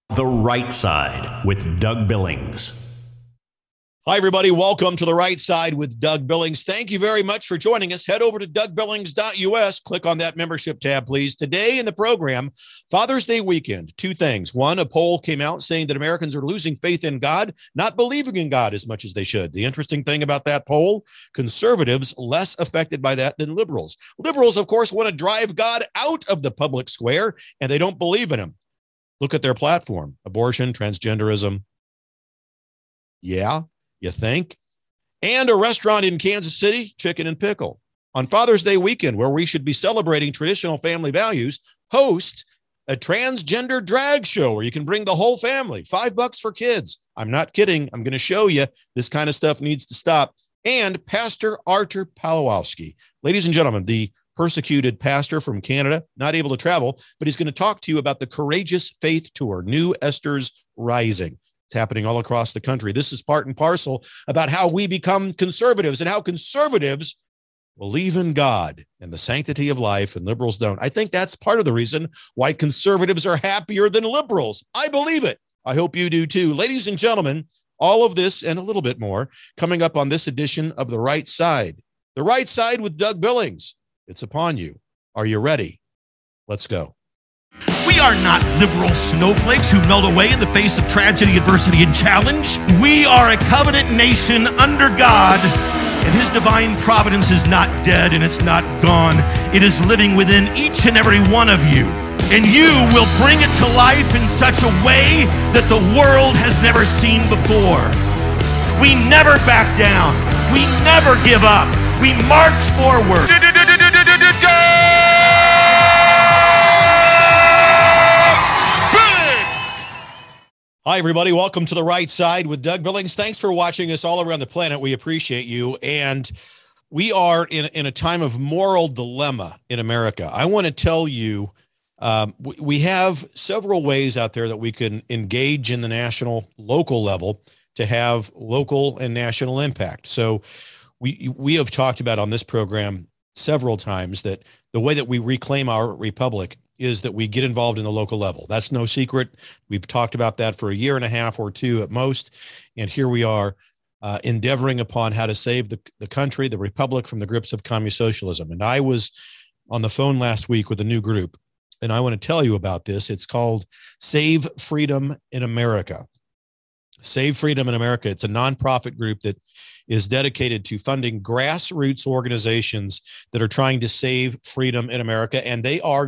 The Right Side with Doug Billings. Hi, everybody. Welcome to The Right Side with Doug Billings. Thank you very much for joining us. Head over to DougBillings.us. Click on that membership tab, please. Today in the program, Father's Day weekend, two things. One, a poll came out saying that Americans are losing faith in God, not believing in God as much as they should. The interesting thing about that poll, conservatives less affected by that than liberals. Liberals, of course, want to drive God out of the public square, and they don't believe in him. Look at their platform: abortion, transgenderism. Yeah. You think? And a restaurant in Kansas City, Chicken and Pickle. On Father's Day weekend, where we should be celebrating traditional family values, host a transgender drag show where you can bring the whole family. $5 for kids. I'm not kidding. I'm going to show you this kind of stuff needs to stop. And Pastor Artur Pawlowski. Ladies and gentlemen, the persecuted pastor from Canada, not able to travel, but he's going to talk to you about the Courageous Faith Tour, New Esther's Rising. It's happening all across the country. This is part and parcel about how we become conservatives and how conservatives believe in God and the sanctity of life and liberals don't. I think that's part of the reason why conservatives are happier than liberals. I believe it. I hope you do too. Ladies and gentlemen, all of this and a little bit more coming up on this edition of The Right Side. The Right Side with Doug Billings. It's upon you. Are you ready? Let's go. We are not liberal snowflakes who melt away in the face of tragedy, adversity, and challenge. We are a covenant nation under God, and His divine providence is not dead and it's not gone. It is living within each and every one of you, and you will bring it to life in such a way that the world has never seen before. We never back down. We never give up. We march forward. Hi, everybody. Welcome to The Right Side with Doug Billings. Thanks for watching us all around the planet. We appreciate you. And we are in a time of moral dilemma in America. I want to tell you, we have several ways out there that we can engage in the national, local level to have local and national impact. So we have talked about on this program several times that the way that we reclaim our republic is that we get involved in the local level. That's no secret. We've talked about that for a year and a half or two at most. And here we are endeavoring upon how to save the country, the republic, from the grips of communist socialism. And I was on the phone last week with a new group, and I want to tell you about this. It's called Save Freedom in America. Save Freedom in America. It's a nonprofit group that is dedicated to funding grassroots organizations that are trying to save freedom in America. And they are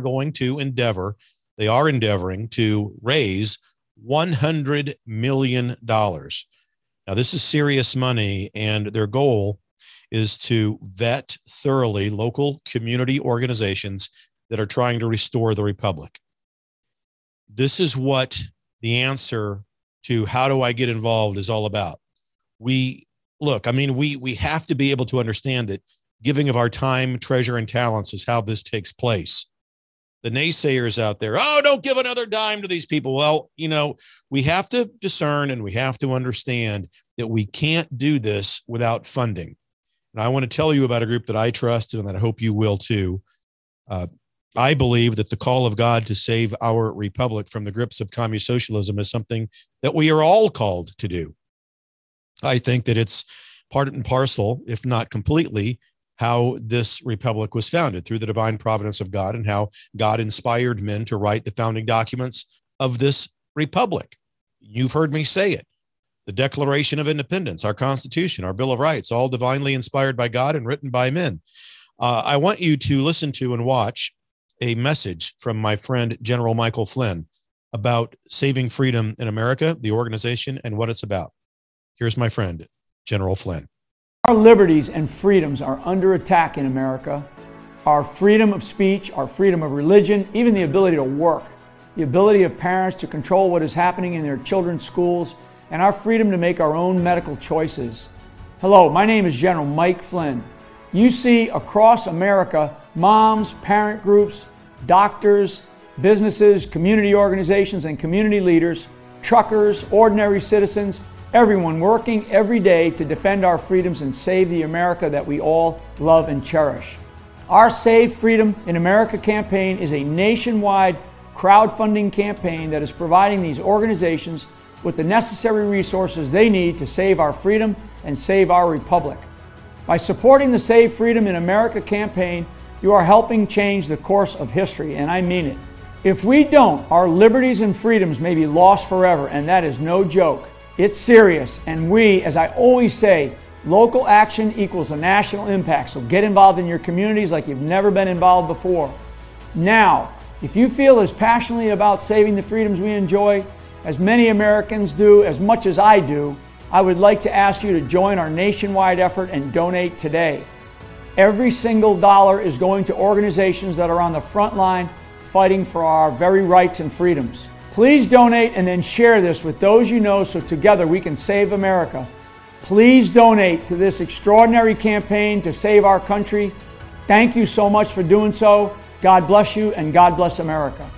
endeavoring to raise $100 million. Now, this is serious money, and their goal is to vet thoroughly local community organizations that are trying to restore the republic. This is what the answer to how do I get involved is all about. We have to be able to understand that giving of our time, treasure, and talents is how this takes place. The naysayers out there, oh, don't give another dime to these people. Well, we have to discern and we have to understand that we can't do this without funding. And I want to tell you about a group that I trust and that I hope you will too. I believe that the call of God to save our republic from the grips of communist socialism is something that we are all called to do. I think that it's part and parcel, if not completely, how this republic was founded through the divine providence of God and how God inspired men to write the founding documents of this republic. You've heard me say it. The Declaration of Independence, our Constitution, our Bill of Rights, all divinely inspired by God and written by men. I want you to listen to and watch a message from my friend, General Michael Flynn, about saving freedom in America, the organization, and what it's about. Here's my friend, General Flynn. Our liberties and freedoms are under attack in America. Our freedom of speech, our freedom of religion, even the ability to work, the ability of parents to control what is happening in their children's schools, and our freedom to make our own medical choices. Hello, my name is General Mike Flynn. You see across America, moms, parent groups, doctors, businesses, community organizations, and community leaders, truckers, ordinary citizens, everyone working every day to defend our freedoms and save the America that we all love and cherish. Our Save Freedom in America campaign is a nationwide crowdfunding campaign that is providing these organizations with the necessary resources they need to save our freedom and save our republic. By supporting the Save Freedom in America campaign, you are helping change the course of history, and I mean it. If we don't, our liberties and freedoms may be lost forever, and that is no joke. It's serious, and we, as I always say, local action equals a national impact, so get involved in your communities like you've never been involved before. Now, if you feel as passionately about saving the freedoms we enjoy, as many Americans do, as much as I do, I would like to ask you to join our nationwide effort and donate today. Every single dollar is going to organizations that are on the front line fighting for our very rights and freedoms. Please donate and then share this with those you know so together we can save America. Please donate to this extraordinary campaign to save our country. Thank you so much for doing so. God bless you and God bless America.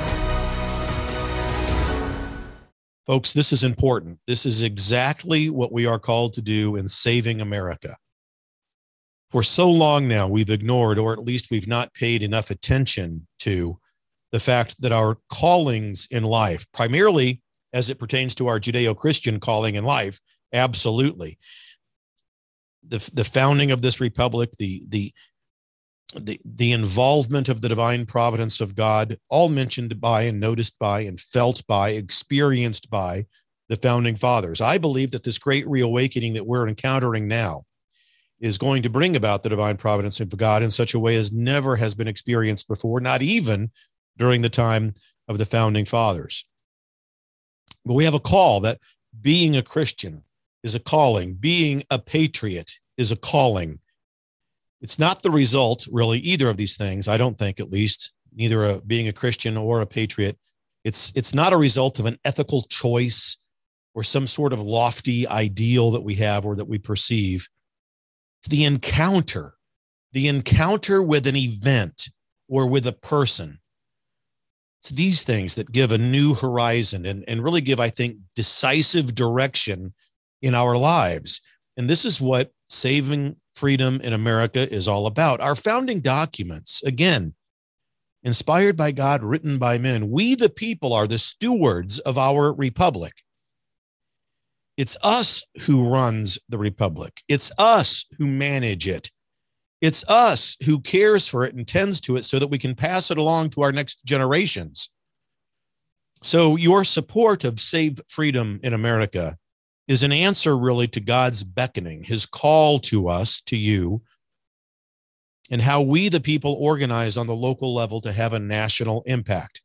Folks, this is important. This is exactly what we are called to do in saving America. For so long now, we've ignored, or at least we've not paid enough attention to, the fact that our callings in life, primarily as it pertains to our Judeo-Christian calling in life, absolutely. The founding of this republic, the involvement of the divine providence of God, all mentioned by and noticed by and felt by, experienced by the founding fathers. I believe that this great reawakening that we're encountering now is going to bring about the divine providence of God in such a way as never has been experienced before, not even during the time of the founding fathers. But we have a call that being a Christian is a calling. Being a patriot is a calling. It's not the result, really, either of these things, I don't think, at least, neither being a Christian or a patriot. It's not a result of an ethical choice or some sort of lofty ideal that we have or that we perceive. It's the encounter with an event or with a person. It's these things that give a new horizon and really give, I think, decisive direction in our lives. And this is what saving freedom in America is all about. Our founding documents, again, inspired by God, written by men. We, the people, are the stewards of our republic. It's us who runs the republic. It's us who manage it. It's us who cares for it and tends to it so that we can pass it along to our next generations. So your support of Save Freedom in America is an answer really to God's beckoning, his call to us, to you, and how we, the people, organize on the local level to have a national impact.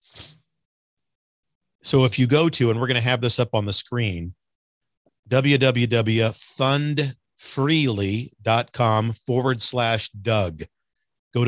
So if you go to, and we're going to have this up on the screen, www.fundfreely.com/Doug. Go to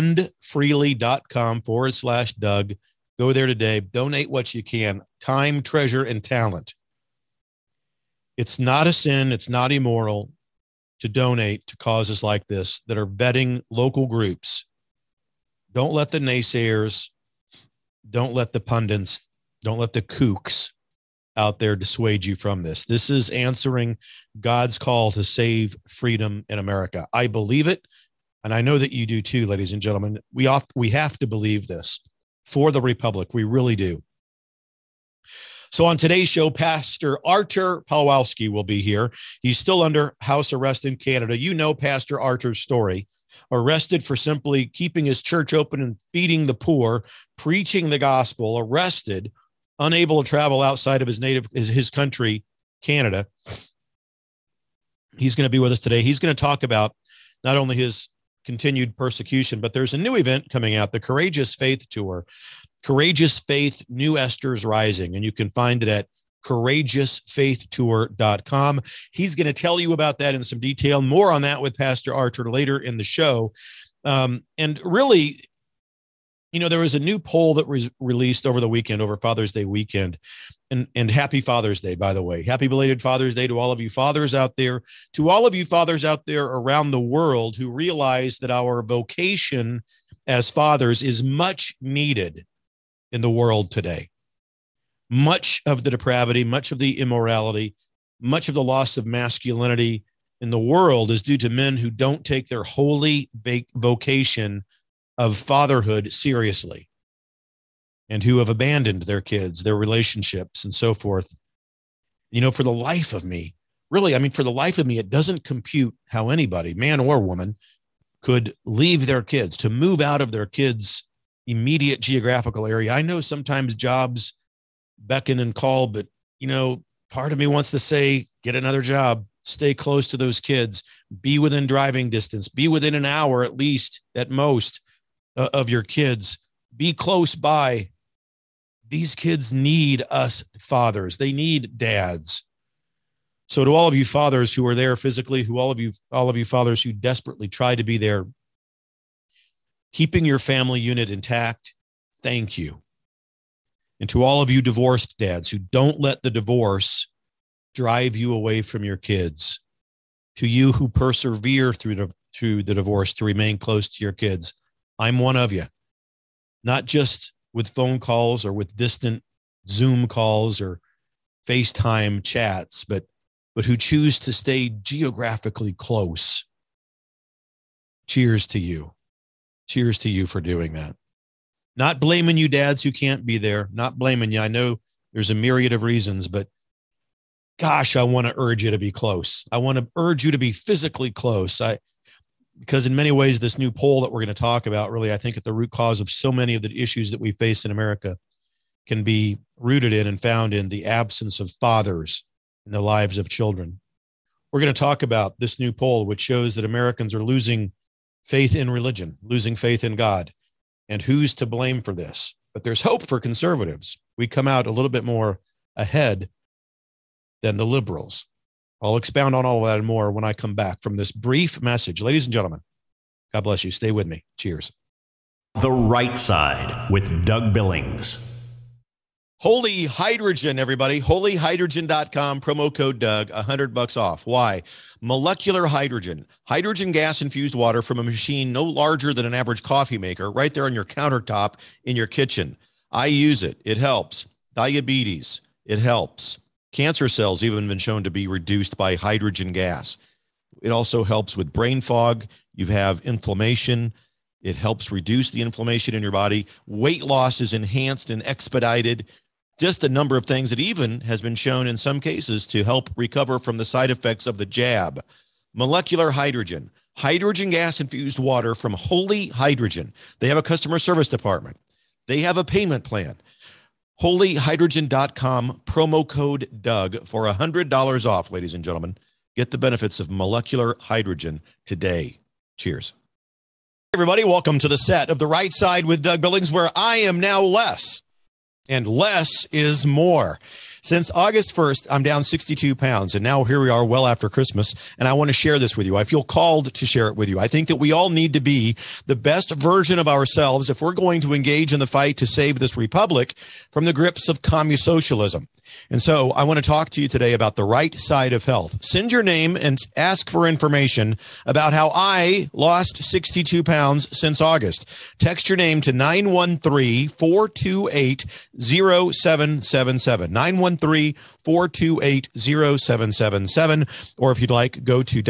fundfreely.com/Doug. Go there today. Donate what you can, time, treasure, and talent. It's not a sin. It's not immoral to donate to causes like this that are vetting local groups. Don't let the naysayers, don't let the pundits, don't let the kooks out there dissuade you from this. This is answering God's call to save freedom in America. I believe it, and I know that you do too, ladies and gentlemen. We have to believe this for the Republic. We really do. So on today's show, Pastor Artur Pawlowski will be here. He's still under house arrest in Canada. You know Pastor Artur's story. Arrested for simply keeping his church open and feeding the poor, preaching the gospel, arrested, unable to travel outside of his country, Canada. He's going to be with us today. He's going to talk about not only his continued persecution, but there's a new event coming out, the Courageous Faith Tour. Courageous Faith, New Esther's Rising, and you can find it at courageousfaithtour.com. He's going to tell you about that in some detail. More on that with Pastor Artur later in the show. And really, you know, there was a new poll that was released over the weekend, over Father's Day weekend. And happy Father's Day, by the way. Happy belated Father's Day to all of you fathers out there, to all of you fathers out there around the world who realize that our vocation as fathers is much needed in the world today. Much of the depravity, much of the immorality, much of the loss of masculinity in the world is due to men who don't take their holy vocation of fatherhood seriously. and who have abandoned their kids, their relationships, and so forth. For the life of me, it doesn't compute how anybody, man or woman, could leave their kids, to move out of their kids' immediate geographical area. I know sometimes jobs beckon and call, but, part of me wants to say, get another job, stay close to those kids, be within driving distance, be within an hour at least, at most, of your kids, be close by. These kids need us fathers. They need dads. So to all of you fathers who are there physically, all of you fathers who desperately try to be there, keeping your family unit intact, thank you. And to all of you divorced dads who don't let the divorce drive you away from your kids, to you who persevere through the divorce to remain close to your kids, I'm one of you. Not just with phone calls or with distant Zoom calls or FaceTime chats, but who choose to stay geographically close. Cheers to you. Cheers to you for doing that. Not blaming you dads who can't be there, not blaming you. I know there's a myriad of reasons, but gosh, I want to urge you to be close. I want to urge you to be physically close. Because in many ways, this new poll that we're going to talk about, really, I think at the root cause of so many of the issues that we face in America can be rooted in and found in the absence of fathers in the lives of children. We're going to talk about this new poll, which shows that Americans are losing faith in religion, losing faith in God, and who's to blame for this. But there's hope for conservatives. We come out a little bit more ahead than the liberals. I'll expound on all of that and more when I come back from this brief message. Ladies and gentlemen, God bless you. Stay with me. Cheers. The Right Side with Doug Billings. Holy Hydrogen, everybody. Holyhydrogen.com, promo code Doug, $100 off. Why? Molecular hydrogen, hydrogen gas infused water from a machine no larger than an average coffee maker, right there on your countertop in your kitchen. I use it. It helps. Diabetes, it helps. Cancer cells even been shown to be reduced by hydrogen gas. It also helps with brain fog. You have inflammation. It helps reduce the inflammation in your body. Weight loss is enhanced and expedited. Just a number of things that even has been shown in some cases to help recover from the side effects of the jab. Molecular hydrogen, hydrogen gas infused water from Holy Hydrogen. They have a customer service department. They have a payment plan. Holyhydrogen.com, promo code Doug for $100 off, ladies and gentlemen. Get the benefits of molecular hydrogen today. Cheers. Hey everybody, welcome to the set of The Right Side with Doug Billings, where I am now less. And less is more. Since August 1st, I'm down 62 pounds, and now here we are well after Christmas, and I want to share this with you. I feel called to share it with you. I think that we all need to be the best version of ourselves if we're going to engage in the fight to save this republic from the grips of communism. And so I want to talk to you today about the right side of health. Send your name and ask for information about how I lost 62 pounds since August. Text your name to 913-428-0777. 913-428-0777. Or if you'd like, go to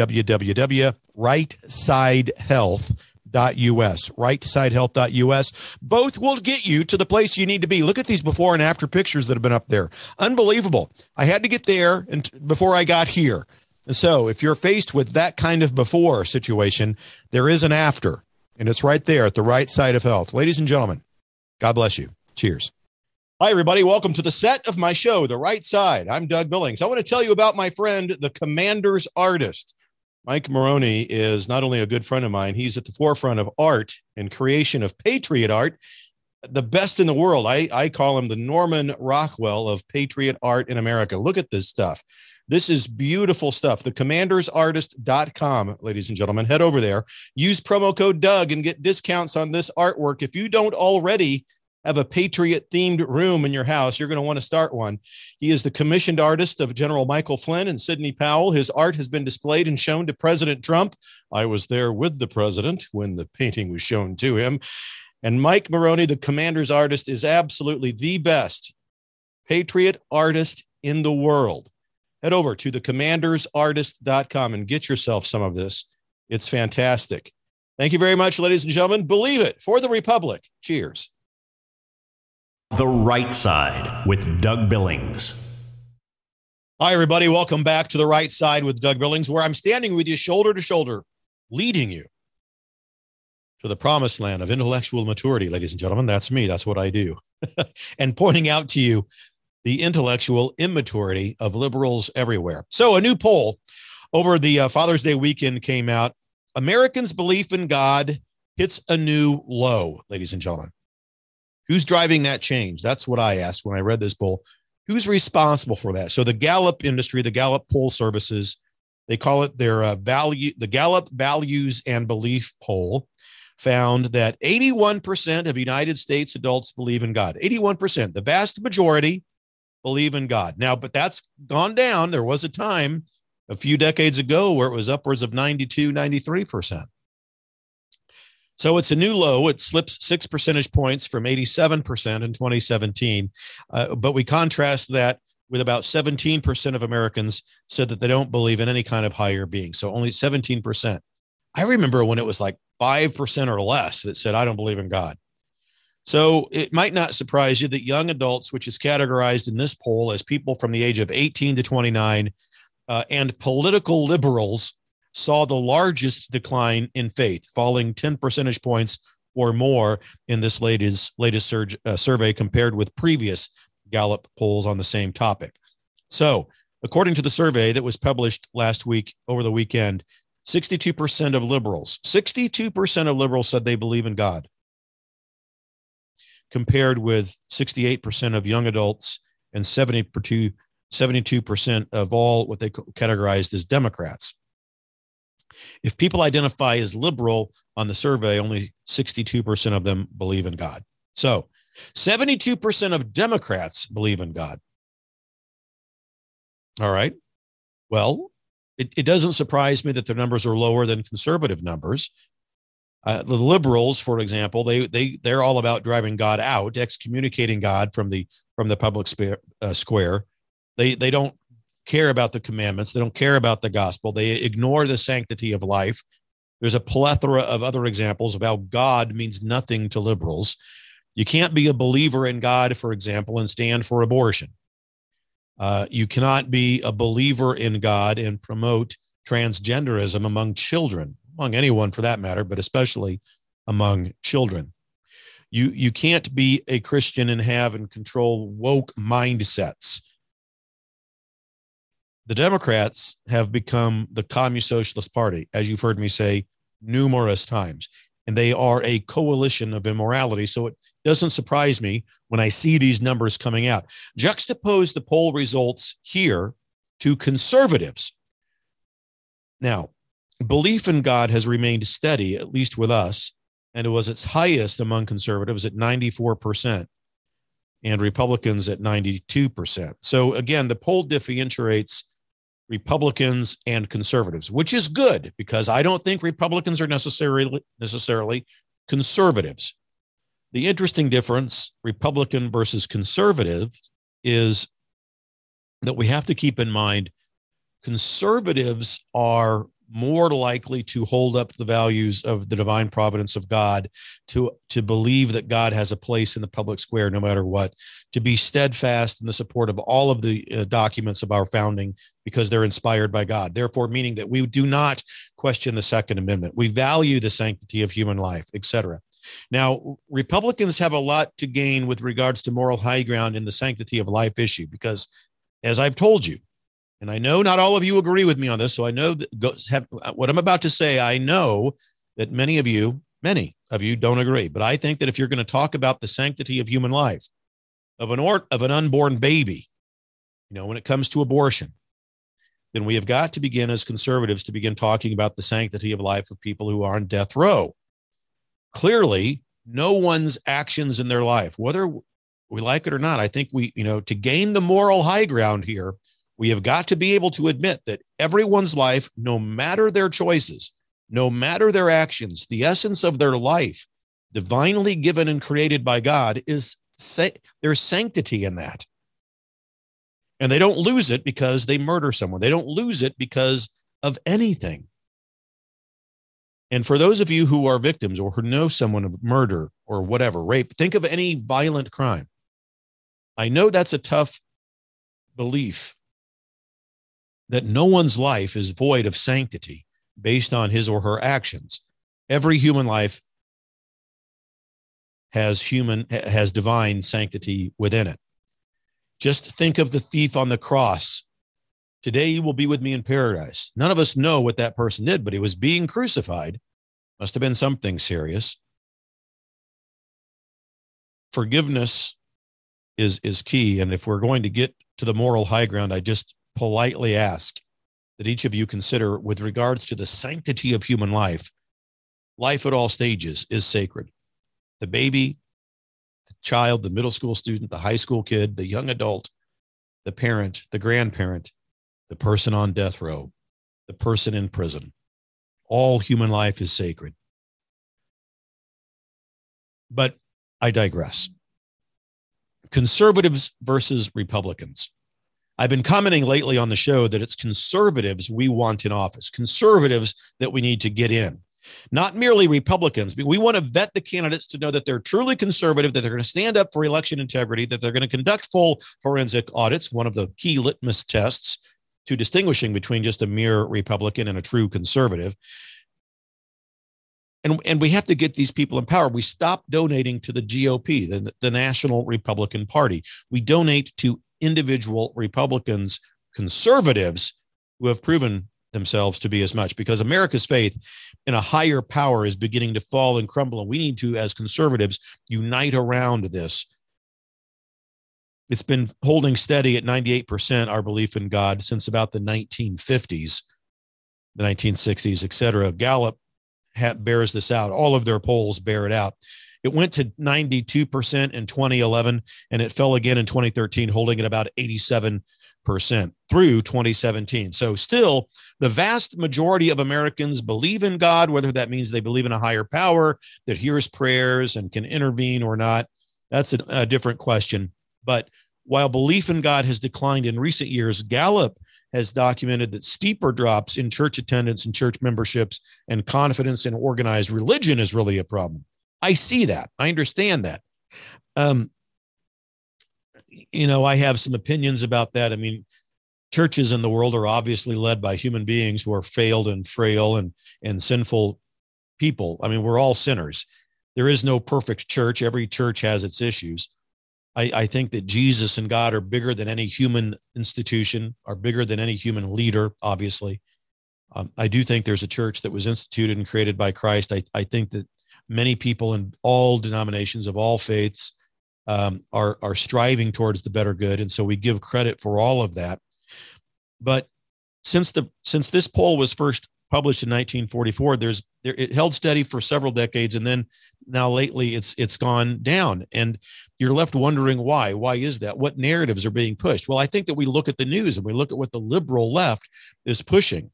www.rightsidehealth.us. rightsidehealth.us. Both will get you to the place you need to be. Look at these before and after pictures that have been up there. Unbelievable. I had to get there before I got here. And so if you're faced with that kind of before situation, there is an after, and it's right there at the right side of health. Ladies and gentlemen, God bless you. Cheers. Hi, everybody. Welcome to the set of my show, The Right Side. I'm Doug Billings. I want to tell you about my friend, the Commander's Artist. Mike Maroney is not only a good friend of mine, he's at the forefront of art and creation of patriot art, the best in the world. I call him the Norman Rockwell of patriot art in America. Look at this stuff. This is beautiful stuff. TheCommandersArtist.com, ladies and gentlemen. Head over there. Use promo code Doug and get discounts on this artwork. If you don't already have a patriot-themed room in your house, you're going to want to start one. He is the commissioned artist of General Michael Flynn and Sidney Powell. His art has been displayed and shown to President Trump. I was there with the president when the painting was shown to him. And Mike Maroney, the Commander's Artist, is absolutely the best patriot artist in the world. Head over to thecommandersartist.com and get yourself some of this. It's fantastic. Thank you very much, ladies and gentlemen. Believe it, for the Republic. Cheers. The Right Side with Doug Billings. Hi, everybody. Welcome back to The Right Side with Doug Billings, where I'm standing with you shoulder to shoulder, leading you to the promised land of intellectual maturity, ladies and gentlemen. That's me. That's what I do. And pointing out to you the intellectual immaturity of liberals everywhere. So a new poll over the Father's Day weekend came out. Americans' belief in God hits a new low, ladies and gentlemen. Who's driving that change? That's what I asked when I read this poll. Who's responsible for that? So the Gallup industry, the Gallup poll services, they call it their the Gallup Values and Belief poll, found that 81% of United States adults believe in God. 81%, the vast majority believe in God. Now, but that's gone down. There was a time a few decades ago where it was upwards of 92, 93%. So it's a new low. It slips 6 percentage points from 87% in 2017. But we contrast that with about 17% of Americans said that they don't believe in any kind of higher being. So only 17%. I remember when it was like 5% or less that said, I don't believe in God. So it might not surprise you that young adults, which is categorized in this poll as people from the age of 18 to 29, and political liberals, saw the largest decline in faith, falling 10 percentage points or more in this latest survey compared with previous Gallup polls on the same topic. So, according to the survey that was published last week over the weekend, 62% of liberals said they believe in God, compared with 68% of young adults and 72% of all what they categorized as Democrats. If people identify as liberal on the survey, only 62% of them believe in God. So 72% of Democrats believe in God. All right. Well, it doesn't surprise me that their numbers are lower than conservative numbers. The liberals, for example, they're all about driving God out, excommunicating God from the public square. They don't care about the commandments. They don't care about the gospel. They ignore the sanctity of life. There's a plethora of other examples of how God means nothing to liberals. You can't be a believer in God, for example, and stand for abortion. You cannot be a believer in God and promote transgenderism among children, among anyone for that matter, but especially among children. You can't be a Christian and have and control woke mindsets. The Democrats have become the Communist Socialist Party, as you've heard me say numerous times, and they are a coalition of immorality. So it doesn't surprise me when I see these numbers coming out. Juxtapose the poll results here to conservatives. Now, belief in God has remained steady, at least with us, and it was its highest among conservatives at 94%. And Republicans at 92%. So again, the poll differentiates Republicans and conservatives, which is good because I don't think Republicans are necessarily conservatives. The interesting difference, Republican versus conservative, is that we have to keep in mind conservatives are more likely to hold up the values of the divine providence of God, to believe that God has a place in the public square no matter what, to be steadfast in the support of all of the documents of our founding because they're inspired by God. Therefore, meaning that we do not question the Second Amendment. We value the sanctity of human life, etc. Now, Republicans have a lot to gain with regards to moral high ground in the sanctity of life issue because, as I've told you, and I know not all of you agree with me on this, so I know that what I'm about to say, I know that many of you don't agree. But I think that if you're going to talk about the sanctity of human life, of an unborn baby, when it comes to abortion, then we have got to begin as conservatives to begin talking about the sanctity of life of people who are on death row. Clearly, no one's actions in their life, whether we like it or not, I think to gain the moral high ground here, we have got to be able to admit that everyone's life, no matter their choices, no matter their actions, the essence of their life, divinely given and created by God, is there's sanctity in that. And they don't lose it because they murder someone. They don't lose it because of anything. And for those of you who are victims or who know someone of murder or whatever, rape, think of any violent crime. I know that's a tough belief, that no one's life is void of sanctity based on his or her actions. Every human life has divine sanctity within it. Just think of the thief on the cross. Today you will be with me in paradise. None of us know what that person did, but he was being crucified. Must have been something serious. Forgiveness is key. And if we're going to get to the moral high ground, I just politely ask that each of you consider, with regards to the sanctity of human life, life at all stages is sacred. The baby, the child, the middle school student, the high school kid, the young adult, the parent, the grandparent, the person on death row, the person in prison. All human life is sacred. But I digress. Conservatives versus Republicans. I've been commenting lately on the show that it's conservatives we want in office, conservatives that we need to get in. Not merely Republicans, but we want to vet the candidates to know that they're truly conservative, that they're going to stand up for election integrity, that they're going to conduct full forensic audits, one of the key litmus tests to distinguishing between just a mere Republican and a true conservative. And we have to get these people in power. We stop donating to the GOP, the National Republican Party. We donate to individual Republicans, conservatives who have proven themselves to be as much, because America's faith in a higher power is beginning to fall and crumble. And we need to, as conservatives, unite around this. It's been holding steady at 98%, our belief in God, since about the 1950s, the 1960s, et cetera. Gallup bears this out. All of their polls bear it out. It went to 92% in 2011, and it fell again in 2013, holding at about 87% through 2017. So still, the vast majority of Americans believe in God, whether that means they believe in a higher power that hears prayers and can intervene or not. That's a different question. But while belief in God has declined in recent years, Gallup has documented that steeper drops in church attendance and church memberships and confidence in organized religion is really a problem. I see that. I understand that. I have some opinions about that. I mean, churches in the world are obviously led by human beings who are failed and frail and sinful people. I mean, we're all sinners. There is no perfect church. Every church has its issues. I think that Jesus and God are bigger than any human institution, are bigger than any human leader, obviously. I do think there's a church that was instituted and created by Christ. I think that many people in all denominations of all faiths are striving towards the better good. And so we give credit for all of that. But since this poll was first published in 1944, it held steady for several decades. And then now lately it's gone down, and you're left wondering why. Why is that? What narratives are being pushed? Well, I think that we look at the news and we look at what the liberal left is pushing.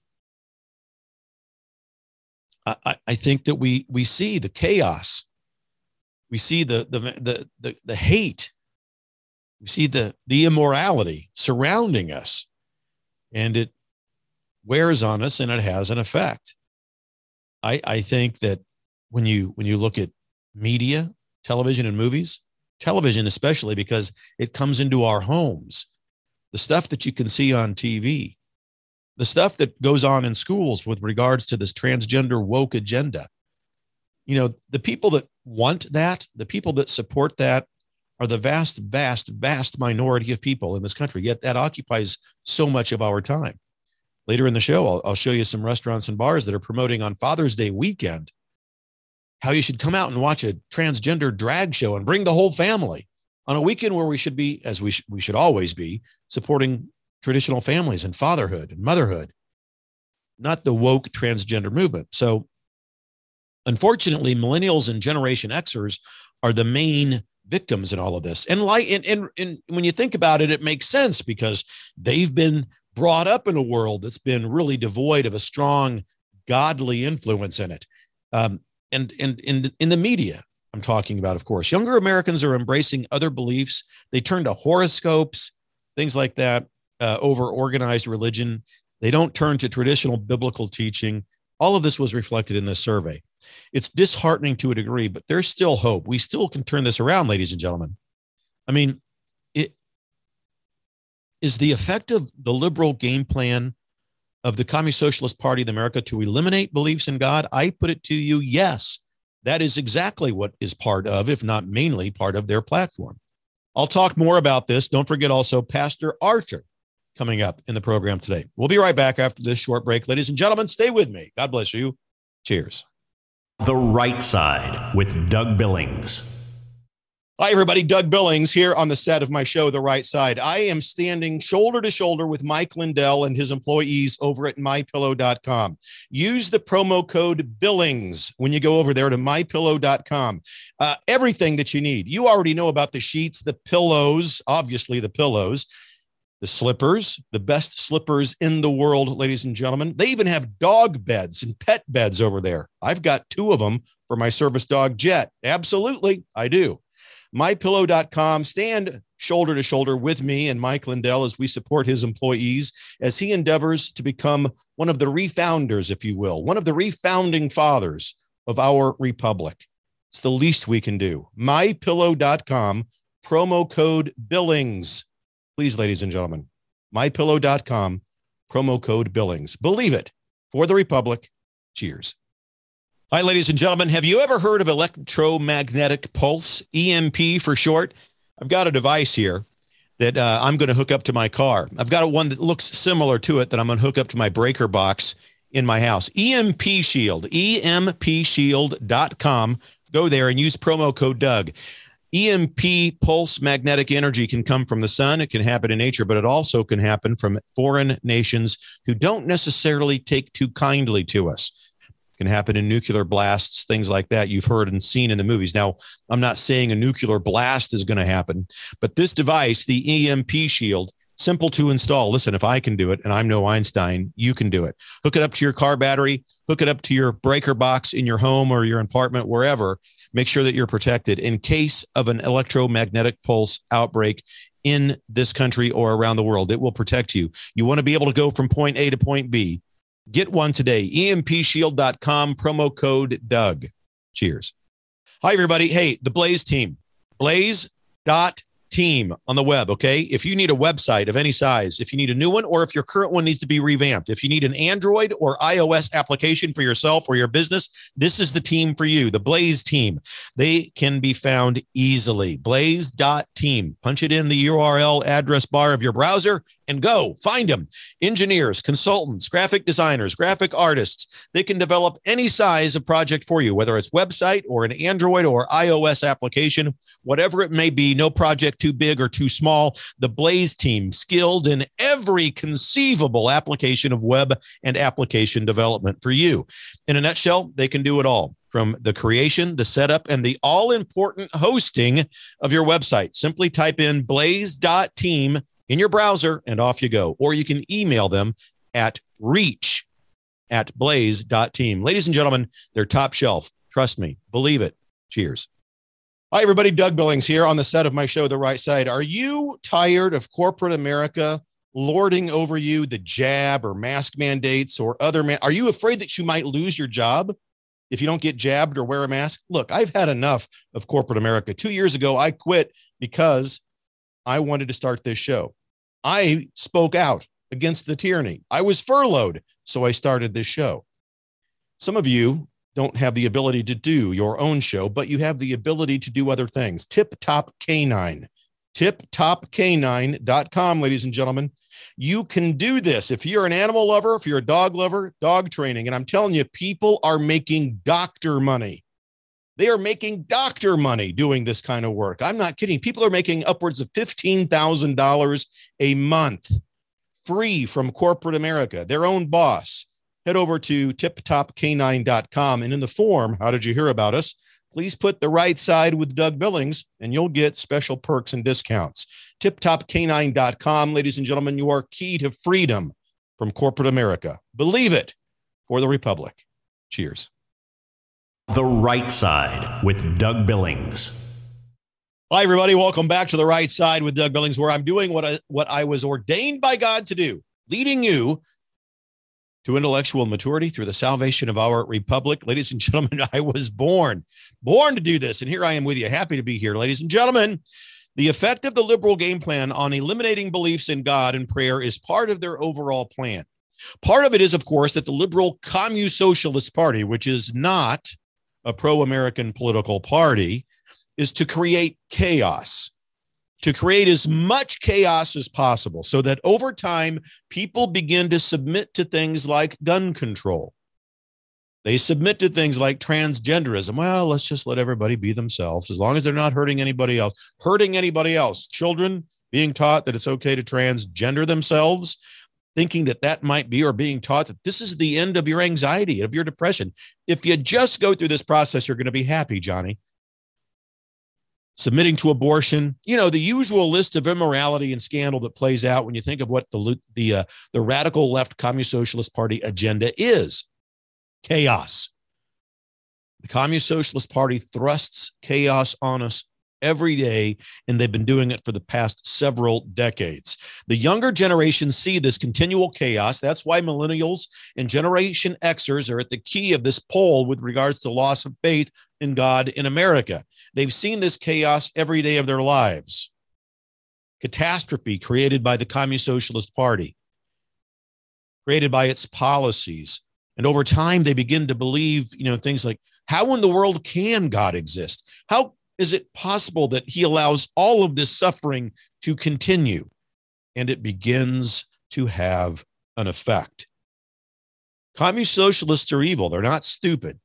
I think that we see the chaos. We see the hate. We see the immorality surrounding us, and it wears on us, and it has an effect. I think that when you look at media, television and movies, television especially, because it comes into our homes, the stuff that you can see on TV, the stuff that goes on in schools with regards to this transgender woke agenda, the people that want that, the people that support that, are the vast, vast, vast minority of people in this country. Yet that occupies so much of our time. Later in the show, I'll show you some restaurants and bars that are promoting on Father's Day weekend how you should come out and watch a transgender drag show and bring the whole family on a weekend where we should be, as we should always be, supporting traditional families and fatherhood and motherhood, not the woke transgender movement. So unfortunately, millennials and Generation Xers are the main victims in all of this. And when you think about it, it makes sense, because they've been brought up in a world that's been really devoid of a strong godly influence in it. And in the media, I'm talking about, of course, younger Americans are embracing other beliefs. They turn to horoscopes, things like that, over organized religion. They don't turn to traditional biblical teaching. All of this was reflected in this survey. It's disheartening to a degree, but there's still hope. We still can turn this around, ladies and gentlemen. I mean, Is the effect of the liberal game plan of the Communist Socialist Party of America to eliminate beliefs in God? I put it to you, yes. That is exactly what is part of, if not mainly part of their platform. I'll talk more about this. Don't forget also Pastor Arthur coming up in the program today. We'll be right back after this short break. Ladies and gentlemen, stay with me. God bless you. Cheers. The Right Side with Doug Billings. Hi, everybody. Doug Billings here on the set of my show, The Right Side. I am standing shoulder to shoulder with Mike Lindell and his employees over at MyPillow.com. Use the promo code Billings when you go over there to MyPillow.com. Everything that you need. You already know about the sheets, the pillows, obviously the pillows, the slippers, the best slippers in the world, ladies and gentlemen. They even have dog beds and pet beds over there. I've got 2 of them for my service dog, Jet. Absolutely, I do. MyPillow.com. Stand shoulder to shoulder with me and Mike Lindell as we support his employees as he endeavors to become one of the refounders, if you will, one of the refounding fathers of our republic. It's the least we can do. MyPillow.com, promo code Billings. Please, ladies and gentlemen, MyPillow.com, promo code Billings. Believe it, for the republic. Cheers. Hi, ladies and gentlemen. Have you ever heard of electromagnetic pulse, EMP for short? I've got a device here that I'm going to hook up to my car. I've got one that looks similar to it that I'm going to hook up to my breaker box in my house. EMP Shield, EMPshield.com. Go there and use promo code Doug. EMP pulse magnetic energy can come from the sun. It can happen in nature, but it also can happen from foreign nations who don't necessarily take too kindly to us. Can happen in nuclear blasts, things like that you've heard and seen in the movies. Now, I'm not saying a nuclear blast is going to happen, but this device, the EMP Shield, simple to install. Listen, if I can do it, and I'm no Einstein, you can do it. Hook it up to your car battery, hook it up to your breaker box in your home or your apartment, wherever. Make sure that you're protected in case of an electromagnetic pulse outbreak in this country or around the world. It will protect you. You want to be able to go from point A to point B. Get one today, EMPshield.com, promo code Doug. Cheers. Hi, everybody. Hey, the Blaze team, blaze.team on the web, okay? If you need a website of any size, if you need a new one, or if your current one needs to be revamped, if you need an Android or iOS application for yourself or your business, this is the team for you, the Blaze team. They can be found easily, blaze.team. Punch it in the URL address bar of your browser and go find them. Engineers, consultants, graphic designers, graphic artists. They can develop any size of project for you, whether it's website or an Android or iOS application, whatever it may be. No project too big or too small. The Blaze team, skilled in every conceivable application of web and application development for you. In a nutshell, they can do it all. From the creation, the setup, and the all-important hosting of your website. Simply type in blaze.team in your browser and off you go. Or you can email them at reach@blaze.team. Ladies and gentlemen, they're top shelf. Trust me. Believe it. Cheers. Hi, everybody. Doug Billings here on the set of my show, The Right Side. Are you tired of corporate America lording over you the jab or mask mandates or other? Are you afraid that you might lose your job if you don't get jabbed or wear a mask? Look, I've had enough of corporate America. 2 years ago, I quit because I wanted to start this show. I spoke out against the tyranny. I was furloughed, so I started this show. Some of you don't have the ability to do your own show, but you have the ability to do other things. Tip Top Canine, tiptopcanine.com, ladies and gentlemen. You can do this. If you're an animal lover, if you're a dog lover, dog training. And I'm telling you, people are making doctor money. They are making doctor money doing this kind of work. I'm not kidding. People are making upwards of $15,000 a month free from corporate America, their own boss. Head over to tiptopcanine.com. And in the form, how did you hear about us? Please put The Right Side with Doug Billings, and you'll get special perks and discounts. tiptopcanine.com, ladies and gentlemen, your key to freedom from corporate America. Believe it, for the Republic. Cheers. The Right Side with Doug Billings. Hi, everybody. Welcome back to The Right Side with Doug Billings, where I'm doing what I was ordained by God to do, leading you to intellectual maturity through the salvation of our republic. Ladies and gentlemen, I was born to do this, and here I am with you. Happy to be here, ladies and gentlemen. The effect of the liberal game plan on eliminating beliefs in God and prayer is part of their overall plan. Part of it is, of course, that the liberal Communist-Socialist Party, which is not a pro-American political party, is to create chaos, to create as much chaos as possible so that over time, people begin to submit to things like gun control. They submit to things like transgenderism. Well, let's just let everybody be themselves as long as they're not hurting anybody else. Hurting anybody else. Children being taught that it's okay to transgender themselves, thinking that that might be, or being taught that this is the end of your anxiety, of your depression. If you just go through this process, you're going to be happy, Johnny. Submitting to abortion, the usual list of immorality and scandal that plays out when you think of what the radical left Communist Socialist Party agenda is. Chaos. The Communist Socialist Party thrusts chaos on us every day, and they've been doing it for the past several decades. The younger generations see this continual chaos. That's why millennials and Generation Xers are at the key of this poll with regards to loss of faith in God in America. They've seen this chaos every day of their lives. Catastrophe created by the Communist Socialist Party, created by its policies. And over time, they begin to believe, things like, how in the world can God exist? How is it possible that he allows all of this suffering to continue? And it begins to have an effect. Communist socialists are evil. They're not stupid.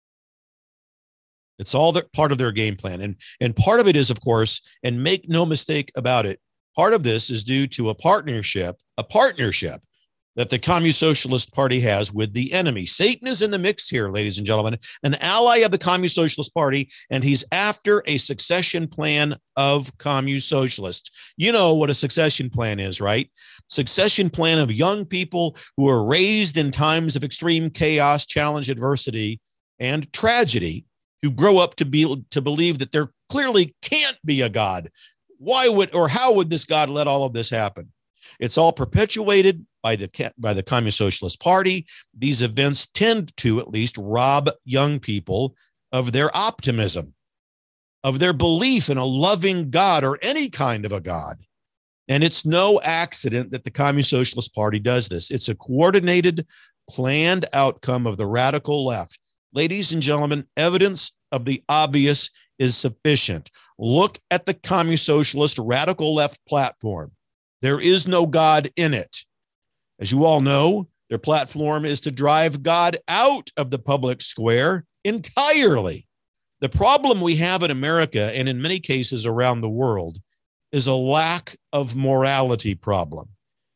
It's all part of their game plan. And part of it is, of course, and make no mistake about it, part of this is due to a partnership that the Communist Socialist Party has with the enemy. Satan is in the mix here, ladies and gentlemen, an ally of the Communist Socialist Party, and he's after a succession plan of Communist Socialists. You know what a succession plan is, right? Succession plan of young people who are raised in times of extreme chaos, challenge, adversity, and tragedy, who grow up to believe that there clearly can't be a God. How would this God let all of this happen? It's all perpetuated by the Communist Socialist Party. These events tend to at least rob young people of their optimism, of their belief in a loving God or any kind of a God. And it's no accident that the Communist Socialist Party does this. It's a coordinated, planned outcome of the radical left. Ladies and gentlemen, evidence of the obvious is sufficient. Look at the Communist Socialist radical left platform. There is no God in it. As you all know, their platform is to drive God out of the public square entirely. The problem we have in America, and in many cases around the world, is a lack of morality problem.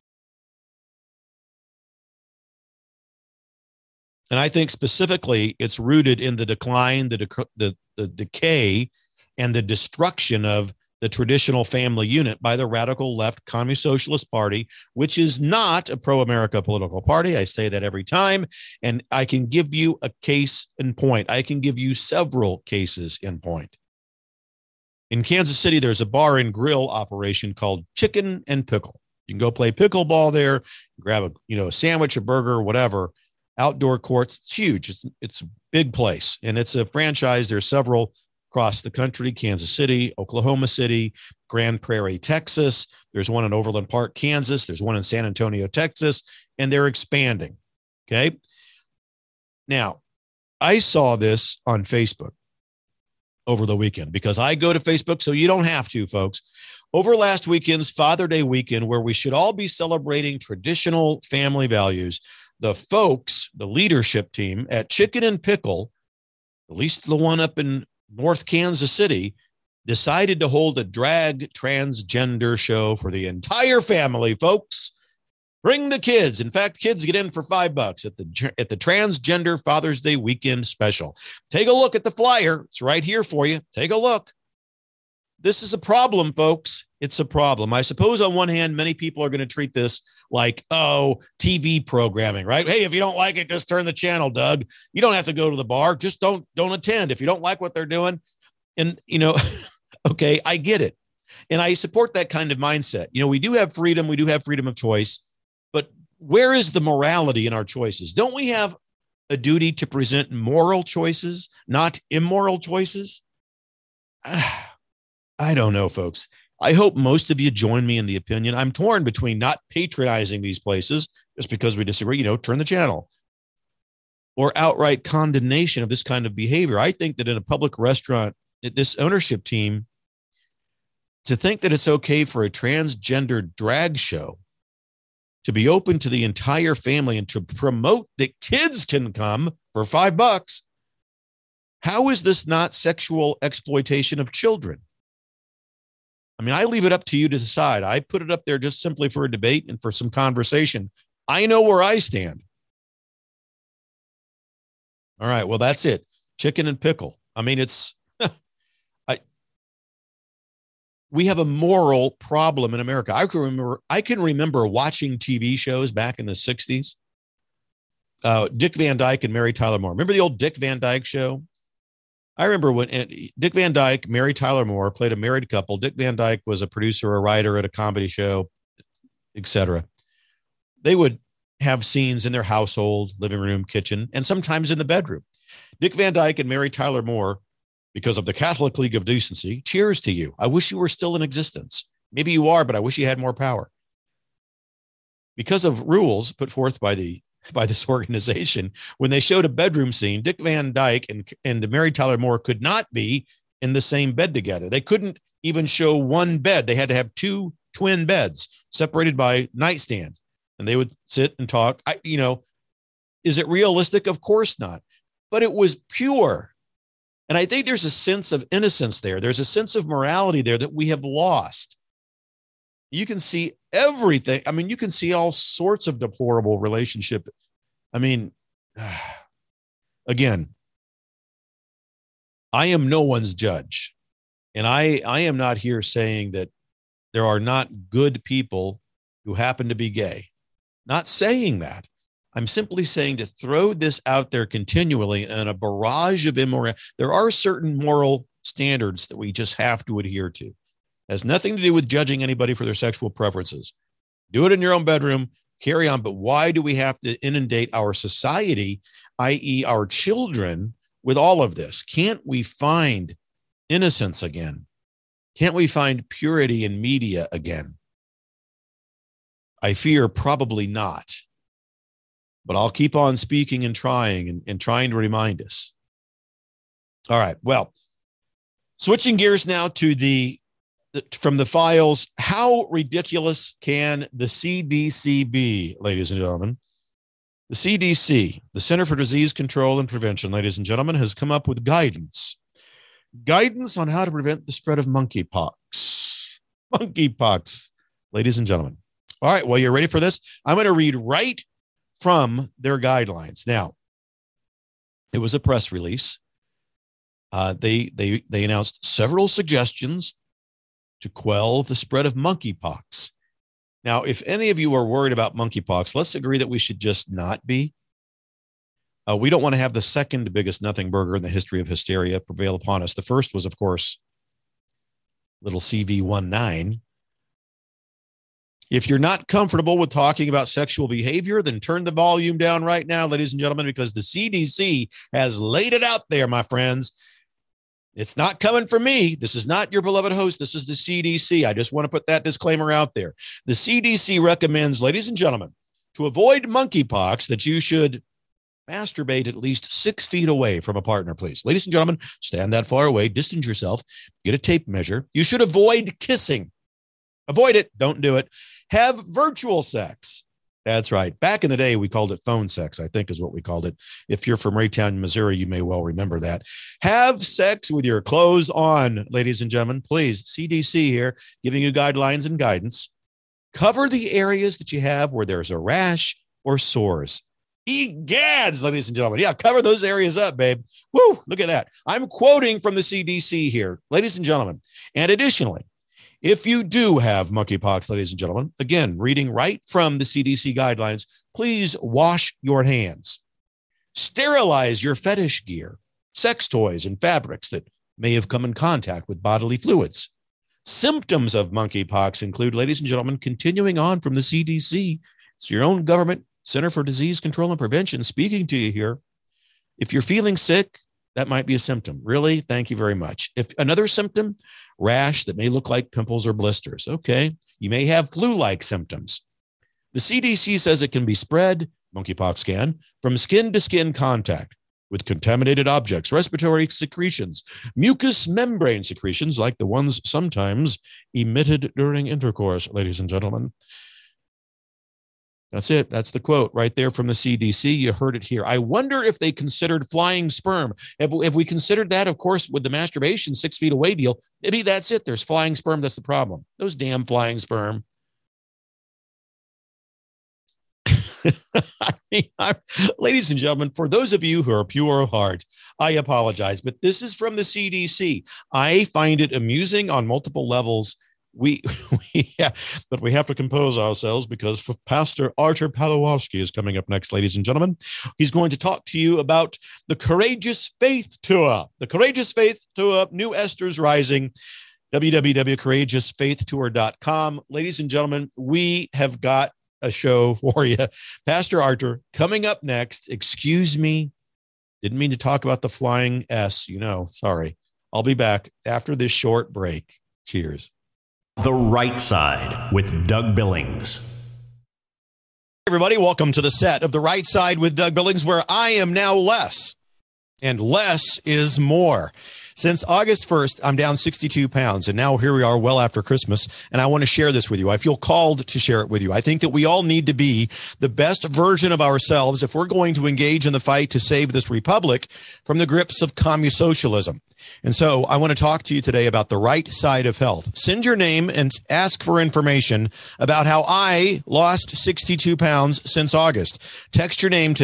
And I think specifically it's rooted in the decline, the decay, and the destruction of the traditional family unit by the radical left Communist Socialist Party, which is not a pro-America political party. I say that every time, and I can give you a case in point. I can give you several cases in point. In Kansas City, there's a bar and grill operation called Chicken and Pickle. You can go play pickleball there, grab a sandwich, a burger, whatever. Outdoor courts. It's huge. It's a big place, and it's a franchise. There's several across the country: Kansas City, Oklahoma City, Grand Prairie, Texas. There's one in Overland Park, Kansas. There's one in San Antonio, Texas, and they're expanding. Okay. Now, I saw this on Facebook over the weekend because I go to Facebook, so you don't have to, folks. Over last weekend's Father's Day weekend, where we should all be celebrating traditional family values, the folks, the leadership team at Chicken and Pickle, at least the one up in North Kansas City, decided to hold a drag transgender show for the entire family, folks. Bring the kids. In fact, kids get in for $5 at the Transgender Father's Day weekend special. Take a look at the flyer. It's right here for you. Take a look. This is a problem, folks. It's a problem. I suppose on one hand, many people are going to treat this like, TV programming, right? Hey, if you don't like it, just turn the channel, Doug. You don't have to go to the bar. Just don't attend if you don't like what they're doing. And, okay, I get it. And I support that kind of mindset. We do have freedom. We do have freedom of choice. But where is the morality in our choices? Don't we have a duty to present moral choices, not immoral choices? I don't know, folks. I hope most of you join me in the opinion. I'm torn between not patronizing these places just because we disagree, turn the channel, or outright condemnation of this kind of behavior. I think that in a public restaurant, this ownership team, to think that it's okay for a transgender drag show to be open to the entire family and to promote that kids can come for $5, how is this not sexual exploitation of children? I mean, I leave it up to you to decide. I put it up there just simply for a debate and for some conversation. I know where I stand. All right, well, that's it. Chicken and pickle. I mean, we have a moral problem in America. I can remember watching TV shows back in the 60s. Dick Van Dyke and Mary Tyler Moore. Remember the old Dick Van Dyke show? I remember when Dick Van Dyke, Mary Tyler Moore played a married couple. Dick Van Dyke was a producer, a writer at a comedy show, etc. They would have scenes in their household, living room, kitchen, and sometimes in the bedroom. Dick Van Dyke and Mary Tyler Moore, because of the Catholic League of Decency, cheers to you. I wish you were still in existence. Maybe you are, but I wish you had more power. Because of rules put forth by this organization, when they showed a bedroom scene, Dick Van Dyke and Mary Tyler Moore could not be in the same bed together. They couldn't even show one bed. They had to have two twin beds separated by nightstands, and they would sit and talk. Is it realistic? Of course not, but it was pure. And I think there's a sense of innocence there. There's a sense of morality there that we have lost. You can see everything. I mean, you can see all sorts of deplorable relationship. I mean, again, I am no one's judge. And I am not here saying that there are not good people who happen to be gay. Not saying that. I'm simply saying to throw this out there continually in a barrage of immorality. There are certain moral standards that we just have to adhere to. It has nothing to do with judging anybody for their sexual preferences. Do it in your own bedroom, carry on. But why do we have to inundate our society, i.e. our children, with all of this? Can't we find innocence again? Can't we find purity in media again? I fear probably not. But I'll keep on speaking and trying to remind us. All right. Well, switching gears now to from the files, how ridiculous can the CDC be, ladies and gentlemen? The CDC, the Center for Disease Control and Prevention, ladies and gentlemen, has come up with guidance on how to prevent the spread of monkeypox. Monkeypox, ladies and gentlemen. All right. Well, you're ready for this? I'm going to read right from their guidelines. Now, it was a press release. They announced several suggestions to quell the spread of monkeypox. Now, if any of you are worried about monkeypox, let's agree that we should just not be. We don't want to have the second biggest nothing burger in the history of hysteria prevail upon us. The first was, of course, little CV19. If you're not comfortable with talking about sexual behavior, then turn the volume down right now, ladies and gentlemen, because the CDC has laid it out there, my friends. It's not coming from me. This is not your beloved host. This is the CDC. I just want to put that disclaimer out there. The CDC recommends, ladies and gentlemen, to avoid monkeypox, that you should masturbate at least 6 feet away from a partner, please. Ladies and gentlemen, stand that far away, distance yourself, get a tape measure. You should avoid kissing. Avoid it. Don't do it. Have virtual sex. That's right. Back in the day, we called it phone sex, I think is what we called it. If you're from Raytown, Missouri, you may well remember that. Have sex with your clothes on, ladies and gentlemen. Please, CDC here, giving you guidelines and guidance. Cover the areas that you have where there's a rash or sores. Egads, ladies and gentlemen. Yeah, cover those areas up, babe. Woo, look at that. I'm quoting from the CDC here, ladies and gentlemen. And additionally, if you do have monkeypox, ladies and gentlemen, again, reading right from the CDC guidelines, please wash your hands. Sterilize your fetish gear, sex toys, and fabrics that may have come in contact with bodily fluids. Symptoms of monkeypox include, ladies and gentlemen, continuing on from the CDC, it's your own government, Center for Disease Control and Prevention, speaking to you here. If you're feeling sick, that might be a symptom. Really? Thank you very much. If another symptom, rash that may look like pimples or blisters. Okay, you may have flu-like symptoms. The CDC says it can be spread, monkeypox can, from skin to skin contact with contaminated objects, respiratory secretions, mucous membrane secretions like the ones sometimes emitted during intercourse, ladies and gentlemen. That's it. That's the quote right there from the CDC. You heard it here. I wonder if they considered flying sperm. Have we considered that, of course, with the masturbation 6 feet away deal? Maybe that's it. There's flying sperm. That's the problem. Those damn flying sperm. Ladies and gentlemen, for those of you who are pure of heart, I apologize, but this is from the CDC. I find it amusing on multiple levels. But we have to compose ourselves because Pastor Artur Pawlowski is coming up next, ladies and gentlemen. He's going to talk to you about the Courageous Faith Tour. The Courageous Faith Tour, New Esther's Rising, www.courageousfaithtour.com. Ladies and gentlemen, we have got a show for you. Pastor Artur coming up next. Excuse me. Didn't mean to talk about the flying S, sorry. I'll be back after this short break. Cheers. The Right Side with Doug Billings. Hey everybody, welcome to the set of The Right Side with Doug Billings, where I am now less, and less is more. Since August 1st, I'm down 62 pounds, and now here we are well after Christmas, and I want to share this with you. I feel called to share it with you. I think that we all need to be the best version of ourselves if we're going to engage in the fight to save this republic from the grips of communism. And so I want to talk to you today about the right side of health. Send your name and ask for information about how I lost 62 pounds since August. Text your name to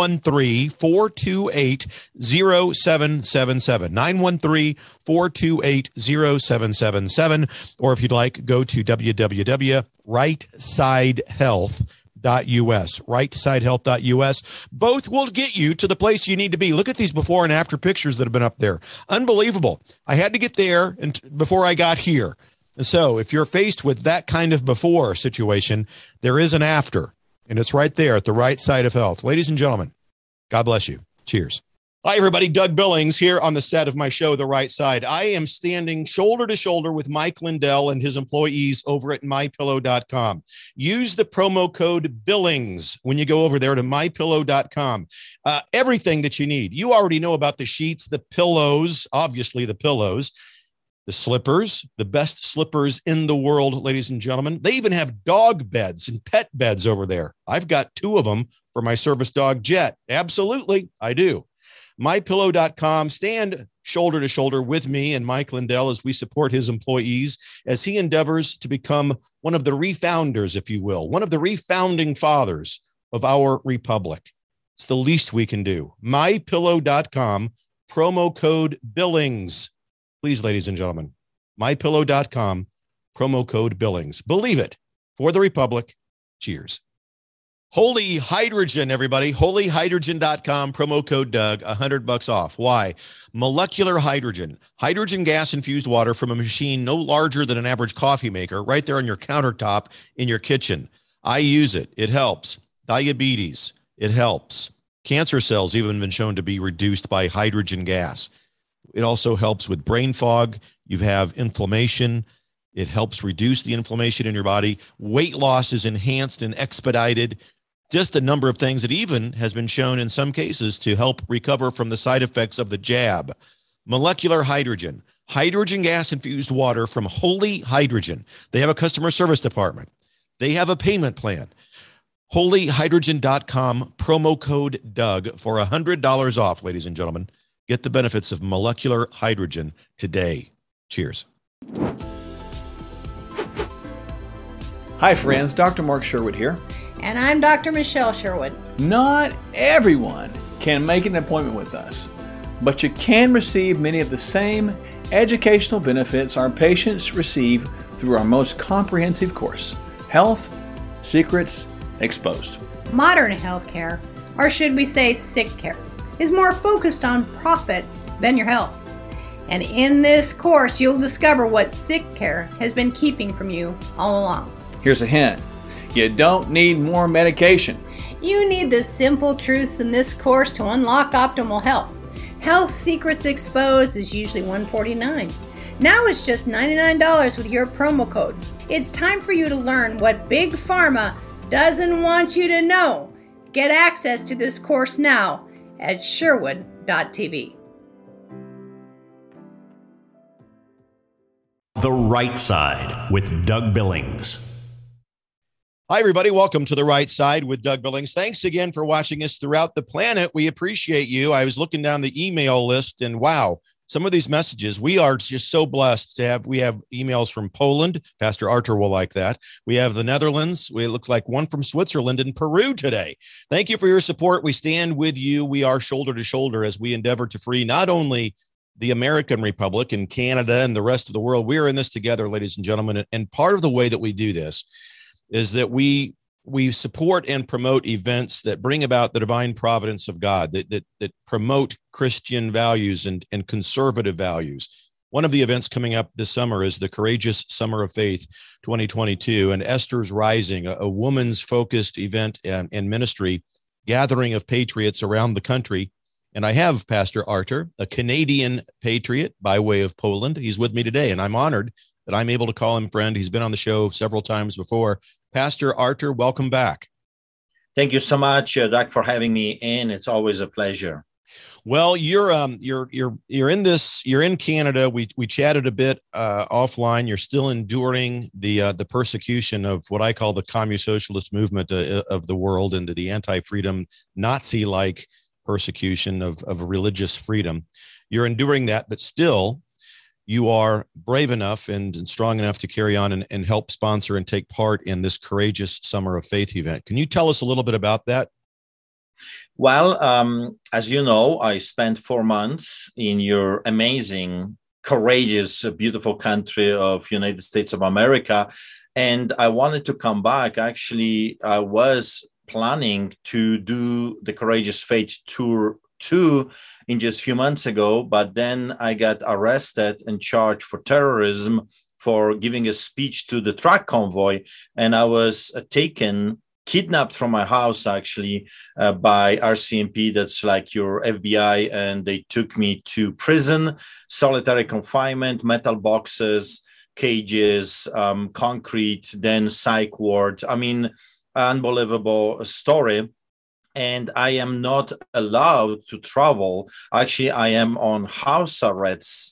913-428-0777. 913-428-0777. Or if you'd like, go to www.rightsidehealth.us. rightsidehealth.us. Both will get you to the place you need to be. Look at these before and after pictures that have been up there. Unbelievable. I had to get there before I got here. And so if you're faced with that kind of before situation, there is an after, and it's right there at the right side of health. Ladies and gentlemen, God bless you. Cheers. Hi, everybody. Doug Billings here on the set of my show, The Right Side. I am standing shoulder to shoulder with Mike Lindell and his employees over at MyPillow.com. Use the promo code BILLINGS when you go over there to MyPillow.com. Everything that you need. You already know about the sheets, the pillows, obviously the pillows, the slippers, the best slippers in the world, ladies and gentlemen. They even have dog beds and pet beds over there. I've got 2 of them for my service dog, Jet. Absolutely, I do. MyPillow.com. Stand shoulder to shoulder with me and Mike Lindell as we support his employees as he endeavors to become one of the refounders, if you will, one of the refounding fathers of our republic. It's the least we can do. MyPillow.com, promo code BILLINGS. Please, ladies and gentlemen, MyPillow.com, promo code BILLINGS. Believe it, for the republic. Cheers. Holy Hydrogen, everybody. Holyhydrogen.com, promo code Doug, $100 off. Why? Molecular hydrogen, hydrogen gas infused water from a machine no larger than an average coffee maker, right there on your countertop in your kitchen. I use it. It helps. Diabetes, it helps. Cancer cells even been shown to be reduced by hydrogen gas. It also helps with brain fog. You have inflammation. It helps reduce the inflammation in your body. Weight loss is enhanced and expedited. Just a number of things that even has been shown in some cases to help recover from the side effects of the jab. Molecular hydrogen, hydrogen gas infused water from Holy Hydrogen. They have a customer service department. They have a payment plan. Holyhydrogen.com, promo code Doug for $100 off, ladies and gentlemen. Get the benefits of molecular hydrogen today. Cheers. Hi friends, Dr. Mark Sherwood here. And I'm Dr. Michelle Sherwood. Not everyone can make an appointment with us, but you can receive many of the same educational benefits our patients receive through our most comprehensive course, Health Secrets Exposed. Modern healthcare, or should we say sick care, is more focused on profit than your health. And in this course, you'll discover what sick care has been keeping from you all along. Here's a hint. You don't need more medication. You need the simple truths in this course to unlock optimal health. Health Secrets Exposed is usually $149. Now it's just $99 with your promo code. It's time for you to learn what Big Pharma doesn't want you to know. Get access to this course now at Sherwood.tv. The Right Side with Doug Billings. Hi, everybody. Welcome to The Right Side with Doug Billings. Thanks again for watching us throughout the planet. We appreciate you. I was looking down the email list and wow, some of these messages, we are just so blessed to have. We have emails from Poland. Pastor Artur will like that. We have the Netherlands. It looks like one from Switzerland and Peru today. Thank you for your support. We stand with you. We are shoulder to shoulder as we endeavor to free not only the American Republic and Canada and the rest of the world. We are in this together, ladies and gentlemen. And part of the way that we do this is that we support and promote events that bring about the divine providence of God, that promote Christian values and conservative values. One of the events coming up this summer is the Courageous Summer of Faith 2022 and Esther's Rising, a woman's focused event and ministry gathering of patriots around the country. And I have Pastor Artur, a Canadian patriot by way of Poland. He's with me today, and I'm honored that I'm able to call him friend. He's been on the show several times before. Pastor Artur, welcome back. Thank you so much, Doug, for having me in. It's always a pleasure. Well, you're in Canada. We chatted a bit offline. You're still enduring the persecution of what I call the communist-socialist movement of the world, and the anti-freedom Nazi-like persecution of religious freedom. You're enduring that, but still you are brave enough and strong enough to carry on and help sponsor and take part in this Courageous Summer of Faith event. Can you tell us a little bit about that? Well, as you know, I spent 4 months in your amazing, courageous, beautiful country of United States of America, and I wanted to come back. Actually, I was planning to do the Courageous Faith Tour 2 in just a few months ago, but then I got arrested and charged for terrorism for giving a speech to the truck convoy, and I was kidnapped from my house actually by RCMP, that's like your FBI, and they took me to prison, solitary confinement, metal boxes, cages, concrete, then psych ward. I mean, unbelievable story. And I am not allowed to travel. Actually, I am on house arrest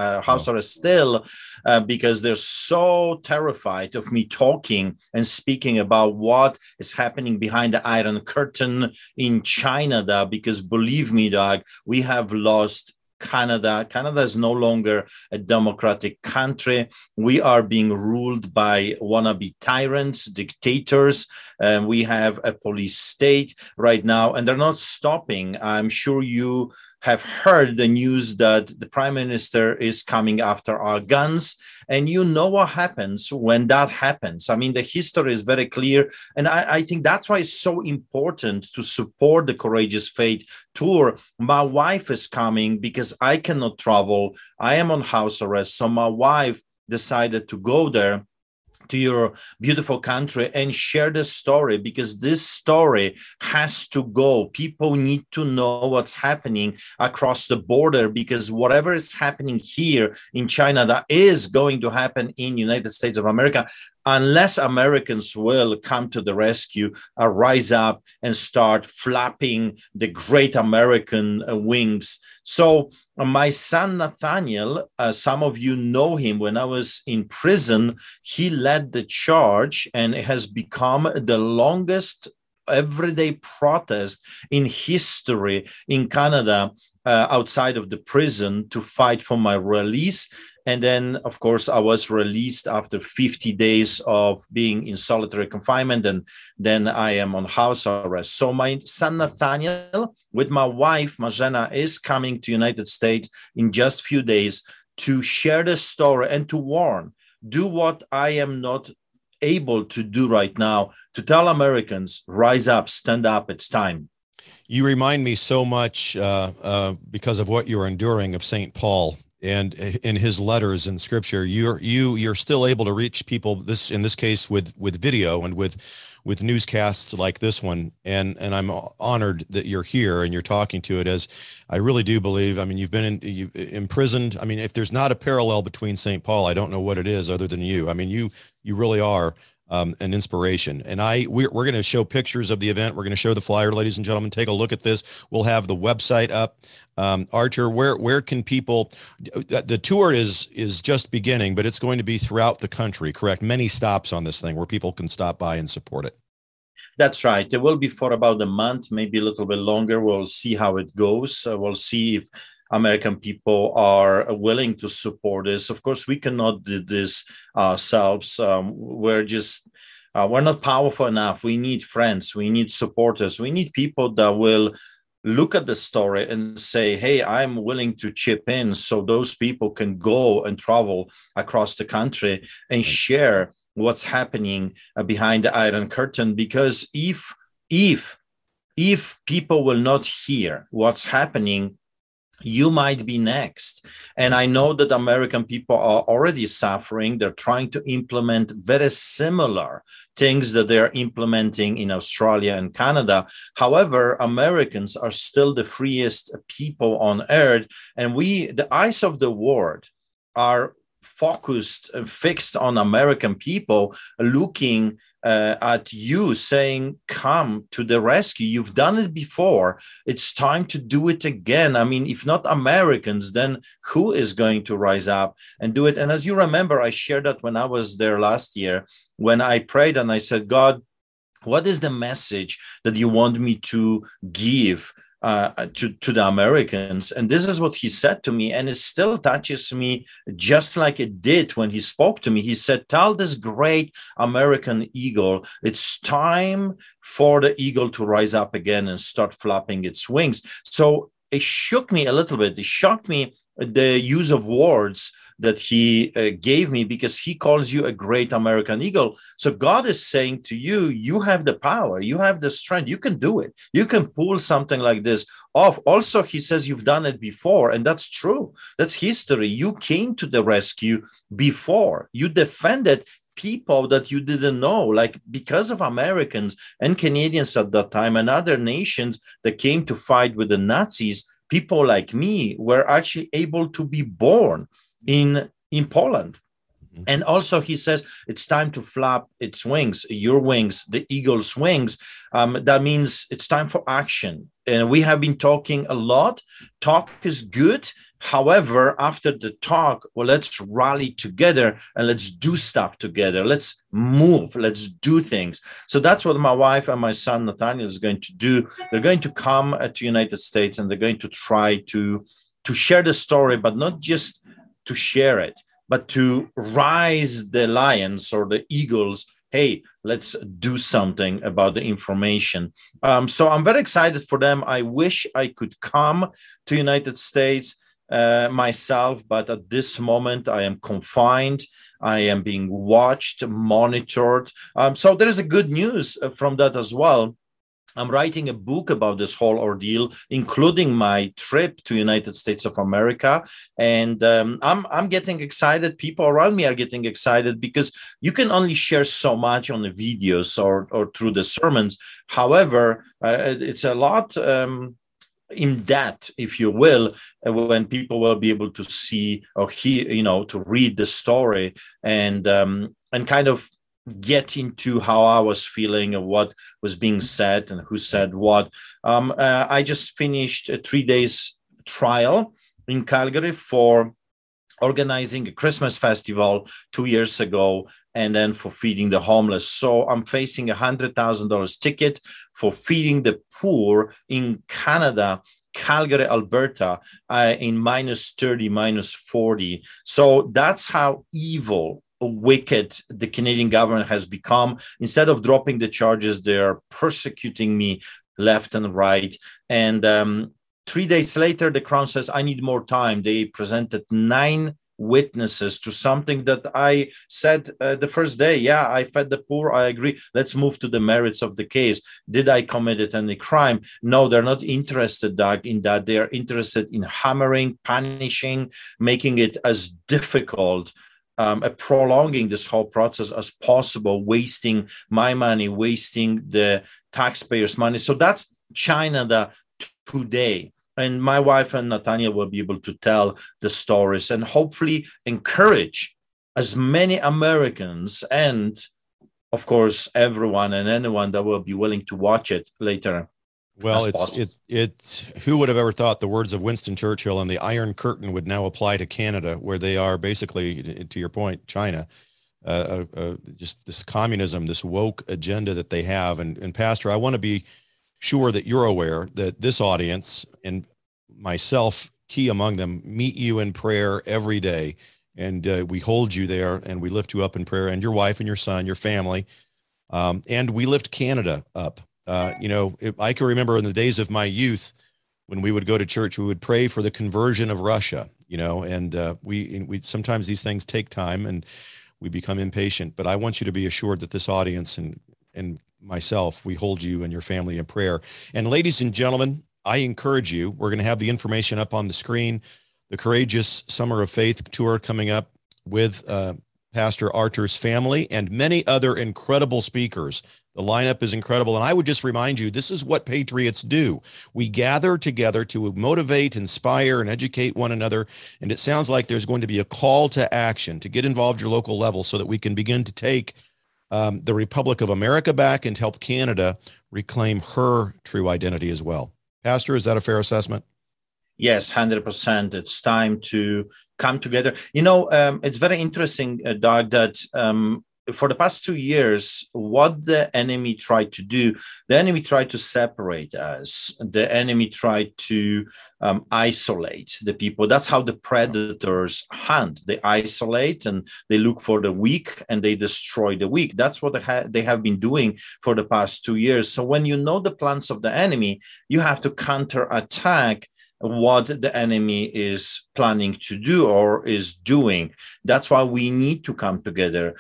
still, because they're so terrified of me talking and speaking about what is happening behind the Iron Curtain in China. Because believe me, Doug, we have lost Canada. Canada is no longer a democratic country. We are being ruled by wannabe tyrants, dictators. We have a police state right now, and they're not stopping. I'm sure you have heard the news that the Prime Minister is coming after our guns. And you know what happens when that happens. I mean, the history is very clear. And I think that's why it's so important to support the Courageous Faith Tour. My wife is coming because I cannot travel. I am on house arrest. So my wife decided to go there to your beautiful country and share the story, because this story has to go. People need to know what's happening across the border, because whatever is happening here in China, that is going to happen in United States of America, unless Americans will come to the rescue, rise up and start flapping the great American wings. So my son Nathaniel, some of you know him. When I was in prison, he led the charge, and it has become the longest everyday protest in history in Canada, outside of the prison, to fight for my release. And then, of course, I was released after 50 days of being in solitary confinement, and then I am on house arrest. So my son Nathaniel, with my wife Marzena, is coming to United States in just a few days to share the story and to warn. Do what I am not able to do right now, to tell Americans, rise up, stand up, it's time. You remind me so much because of what you're enduring of St. Paul and in his letters in Scripture, you're still able to reach people. In this case with video and with newscasts like this one, and I'm honored that you're here and you're talking to it, as I really do believe. I mean, you've been imprisoned. I mean, if there's not a parallel between St. Paul, I don't know what it is other than you. I mean, you really are an inspiration. And we're going to show pictures of the event. We're going to show the flyer, ladies and gentlemen. Take a look at this. We'll have the website up. Archer, where can people? The tour is just beginning, but it's going to be throughout the country, correct? Many stops on this thing where people can stop by and support it. That's right. It will be for about a month, maybe a little bit longer. We'll see how it goes. We'll see if American people are willing to support this. Of course, we cannot do this ourselves. We're not powerful enough. We need friends. We need supporters. We need people that will look at the story and say, hey, I'm willing to chip in, so those people can go and travel across the country and share what's happening behind the Iron Curtain. Because if people will not hear what's happening, you might be next. And I know that American people are already suffering. They're trying to implement very similar things that they're implementing in Australia and Canada. However, Americans are still the freest people on earth. And the eyes of the world are focused and fixed on American people, looking at you, saying, come to the rescue. You've done it before. It's time to do it again. I mean, if not Americans, then who is going to rise up and do it? And as you remember, I shared that when I was there last year, when I prayed and I said, God, what is the message that you want me to give to the Americans? And this is what he said to me, and it still touches me just like it did when he spoke to me. He said, tell this great American eagle, it's time for the eagle to rise up again and start flapping its wings. So it shook me a little bit. It shocked me, the use of words that he gave me, because he calls you a great American eagle. So God is saying to you, you have the power, you have the strength, you can do it. You can pull something like this off. Also, he says you've done it before, and that's true. That's history. You came to the rescue before. You defended people that you didn't know, like because of Americans and Canadians at that time and other nations that came to fight with the Nazis, people like me were actually able to be born in Poland. And also he says it's time to flap its wings, your wings, the eagle's wings. That means it's time for action. And we have been talking a lot. Talk is good. However, after the talk, well, let's rally together and let's do stuff together. Let's move. Let's do things. So that's what my wife and my son Nathaniel is going to do. They're going to come to the United States, and they're going to try to share the story, but not just to share it, but to rise the lions or the eagles. Hey, let's do something about the information. So I'm very excited for them. I wish I could come to United States myself, but at this moment I am confined. I am being watched, monitored. So there is a good news from that as well. I'm writing a book about this whole ordeal, including my trip to United States of America. And I'm getting excited. People around me are getting excited, because you can only share so much on the videos or through the sermons. However, it's a lot in depth, if you will, when people will be able to see or hear, to read the story and kind of get into how I was feeling and what was being said and who said what. I just finished a 3 days trial in Calgary for organizing a Christmas festival 2 years ago, and then for feeding the homeless. So I'm facing $100,000 ticket for feeding the poor in Canada, Calgary, Alberta, in -30, -40. So that's how evil, wicked the Canadian government has become. Instead of dropping the charges, they're persecuting me left and right. And 3 days later, the Crown says, I need more time. They presented 9 witnesses to something that I said the first day. Yeah, I fed the poor. I agree. Let's move to the merits of the case. Did I commit any crime? No, they're not interested, Doug, in that. They're interested in hammering, punishing, making it as difficult, prolonging this whole process as possible, wasting my money, wasting the taxpayers' money. So that's China today. And my wife and Natanya will be able to tell the stories and hopefully encourage as many Americans and, of course, everyone and anyone that will be willing to watch it later. Well, it's who would have ever thought the words of Winston Churchill and the Iron Curtain would now apply to Canada, where they are basically, to your point, China, just this communism, this woke agenda that they have. And Pastor, I want to be sure that you're aware that this audience and myself, key among them, meet you in prayer every day. And we hold you there and we lift you up in prayer, and your wife and your son, your family. And we lift Canada up. I can remember in the days of my youth, when we would go to church, we would pray for the conversion of Russia, and we sometimes these things take time and we become impatient. But I want you to be assured that this audience and myself, we hold you and your family in prayer. And ladies and gentlemen, I encourage you, we're going to have the information up on the screen, the Courageous Summer of Faith tour coming up with Pastor Artur's family and many other incredible speakers. The lineup is incredible. And I would just remind you, this is what patriots do. We gather together to motivate, inspire, and educate one another. And it sounds like there's going to be a call to action to get involved at your local level so that we can begin to take the Republic of America back and help Canada reclaim her true identity as well. Pastor, is that a fair assessment? Yes, 100%. It's time to come together. It's very interesting, Doug, that for the past 2 years, what the enemy tried to do, the enemy tried to separate us. The enemy tried to isolate the people. That's how the predators hunt. They isolate and they look for the weak and they destroy the weak. That's what they have been doing for the past 2 years. So when you know the plans of the enemy, you have to counterattack what the enemy is planning to do or is doing. That's why we need to come together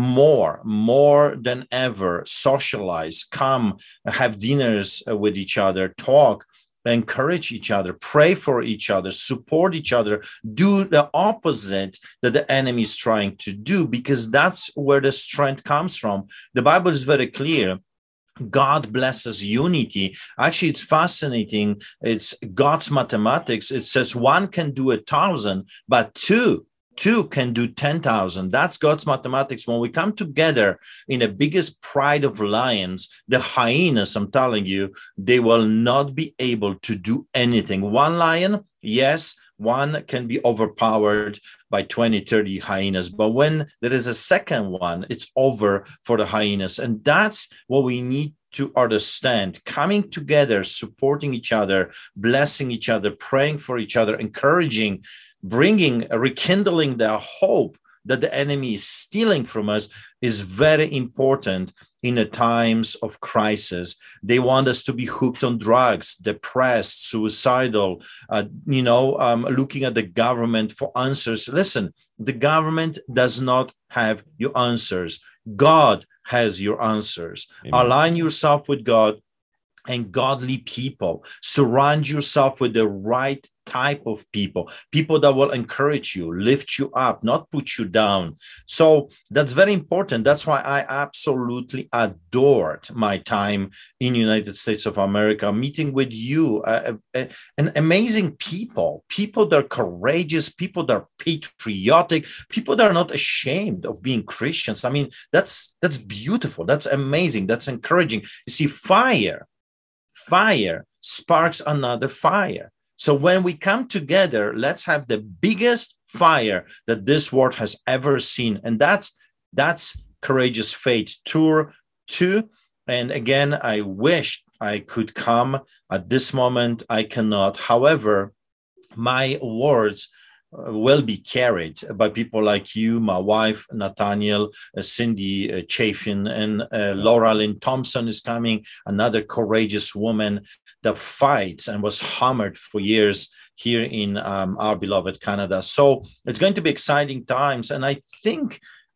more than ever, socialize, come, have dinners with each other, talk, encourage each other, pray for each other, support each other, do the opposite that the enemy is trying to do, because that's where the strength comes from. The Bible is very clear. God blesses unity. Actually, it's fascinating. It's God's mathematics. It says 1 can do 1,000, but two can do 10,000. That's God's mathematics. When we come together in the biggest pride of lions, the hyenas, I'm telling you, they will not be able to do anything. One lion, yes, one can be overpowered by 20, 30 hyenas. But when there is a second one, it's over for the hyenas. And that's what we need to understand. Coming together, supporting each other, blessing each other, praying for each other, encouraging, rekindling the hope that the enemy is stealing from us is very important in the times of crisis. They want us to be hooked on drugs, depressed, suicidal, looking at the government for answers. Listen, the government does not have your answers. God has your answers. Amen. Align yourself with God and godly people. Surround yourself with the right type of people that will encourage you, lift you up, not put you down. So that's very important. That's why I absolutely adored my time in United States of America, meeting with you, an amazing people that are courageous, people that are patriotic, people that are not ashamed of being Christians. I mean, that's beautiful. That's amazing. That's encouraging. You see, fire sparks another fire. So when we come together, let's have the biggest fire that this world has ever seen. And that's Courageous Faith Tour 2. And again, I wish I could come. At this moment, I cannot. However, my words will be carried by people like you, my wife, Nathaniel, Cindy Chafin, and Laura Lynn Thompson is coming, another courageous woman that fights and was hammered for years here in our beloved Canada. So it's going to be exciting times. And I think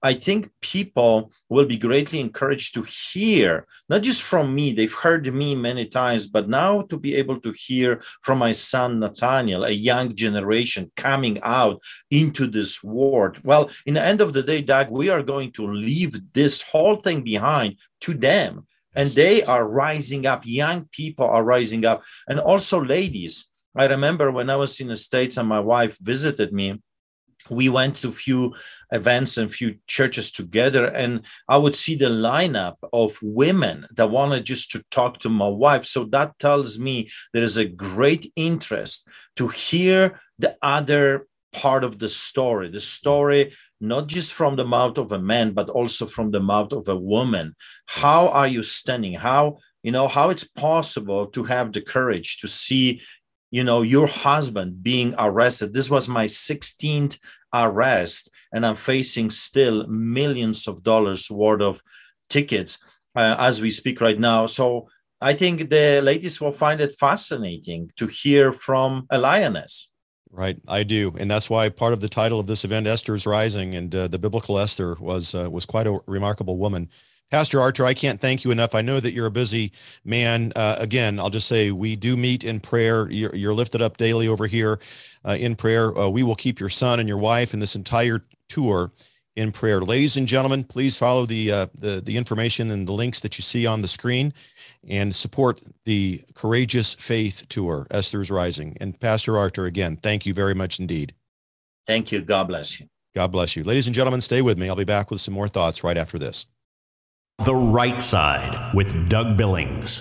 people will be greatly encouraged to hear, not just from me, they've heard me many times, but now to be able to hear from my son, Nathaniel, a young generation coming out into this world. Well, in the end of the day, Doug, we are going to leave this whole thing behind to them. And they are rising up. Young people are rising up. And also ladies. I remember when I was in the States and my wife visited me, we went to a few events and few churches together, and I would see the lineup of women that wanted just to talk to my wife. So that tells me there is a great interest to hear the other part of the story, not just from the mouth of a man, but also from the mouth of a woman. How are you standing? How it's possible to have the courage to see your husband being arrested. This was my 16th arrest, and I'm facing still millions of dollars worth of tickets as we speak right now. So I think the ladies will find it fascinating to hear from a lioness. Right, I do, and that's why part of the title of this event, Esther's Rising, and the biblical Esther was quite a remarkable woman. Pastor Artur, I can't thank you enough. I know that you're a busy man. Again, I'll just say we do meet in prayer. You're lifted up daily over here in prayer. We will keep your son and your wife and this entire tour in prayer. Ladies and gentlemen, please follow the information and the links that you see on the screen and support the Courageous Faith Tour, Esther's Rising. And Pastor Artur, again, thank you very much indeed. Thank you. God bless you. God bless you. Ladies and gentlemen, stay with me. I'll be back with some more thoughts right after this. The Right Side with Doug Billings.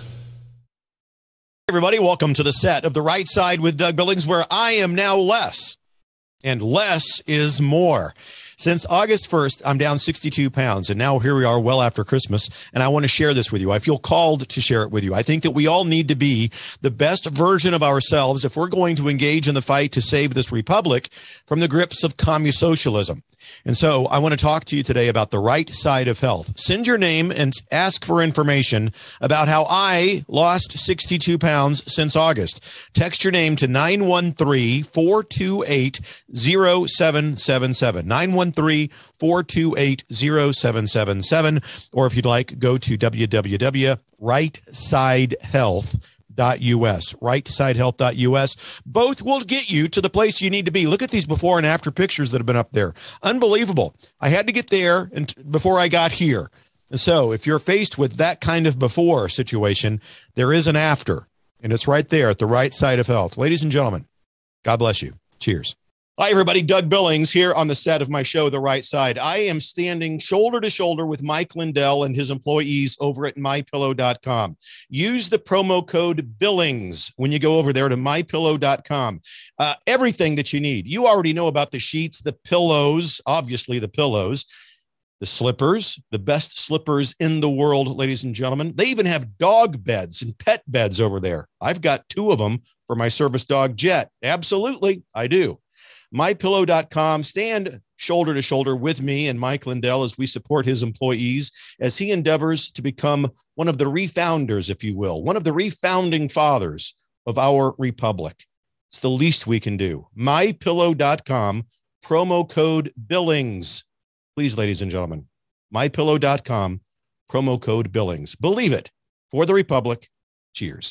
Everybody, welcome to the set of The Right Side with Doug Billings, where I am now less, and less is more. Since August 1st, I'm down 62 pounds, and now here we are well after Christmas, and I want to share this with you. I feel called to share it with you. I think that we all need to be the best version of ourselves if we're going to engage in the fight to save this republic from the grips of communism. And so I want to talk to you today about the right side of health. Send your name and ask for information about how I lost 62 pounds since August. Text your name to 913-428-0777. 913-428-0777. Or if you'd like, go to www.rightsidehealth.us. rightsidehealth.us. Both will get you to the place you need to be. Look at these before and after pictures that have been up there. Unbelievable. I had to get there before I got here. And so if you're faced with that kind of before situation, there is an after, and it's right there at the right side of health. Ladies and gentlemen, God bless you. Cheers. Hi, everybody. Doug Billings here on the set of my show, The Right Side. I am standing shoulder to shoulder with Mike Lindell and his employees over at MyPillow.com. Use the promo code BILLINGS when you go over there to MyPillow.com. Everything that you need. You already know about the sheets, the pillows, obviously the pillows, the slippers, the best slippers in the world, ladies and gentlemen. They even have dog beds and pet beds over there. I've got 2 of them for my service dog, Jet. Absolutely, I do. MyPillow.com. Stand shoulder to shoulder with me and Mike Lindell as we support his employees as he endeavors to become one of the refounders, if you will, one of the refounding fathers of our republic. It's the least we can do. MyPillow.com, promo code BILLINGS. Please, ladies and gentlemen, MyPillow.com, promo code BILLINGS. Believe it, for the republic. Cheers.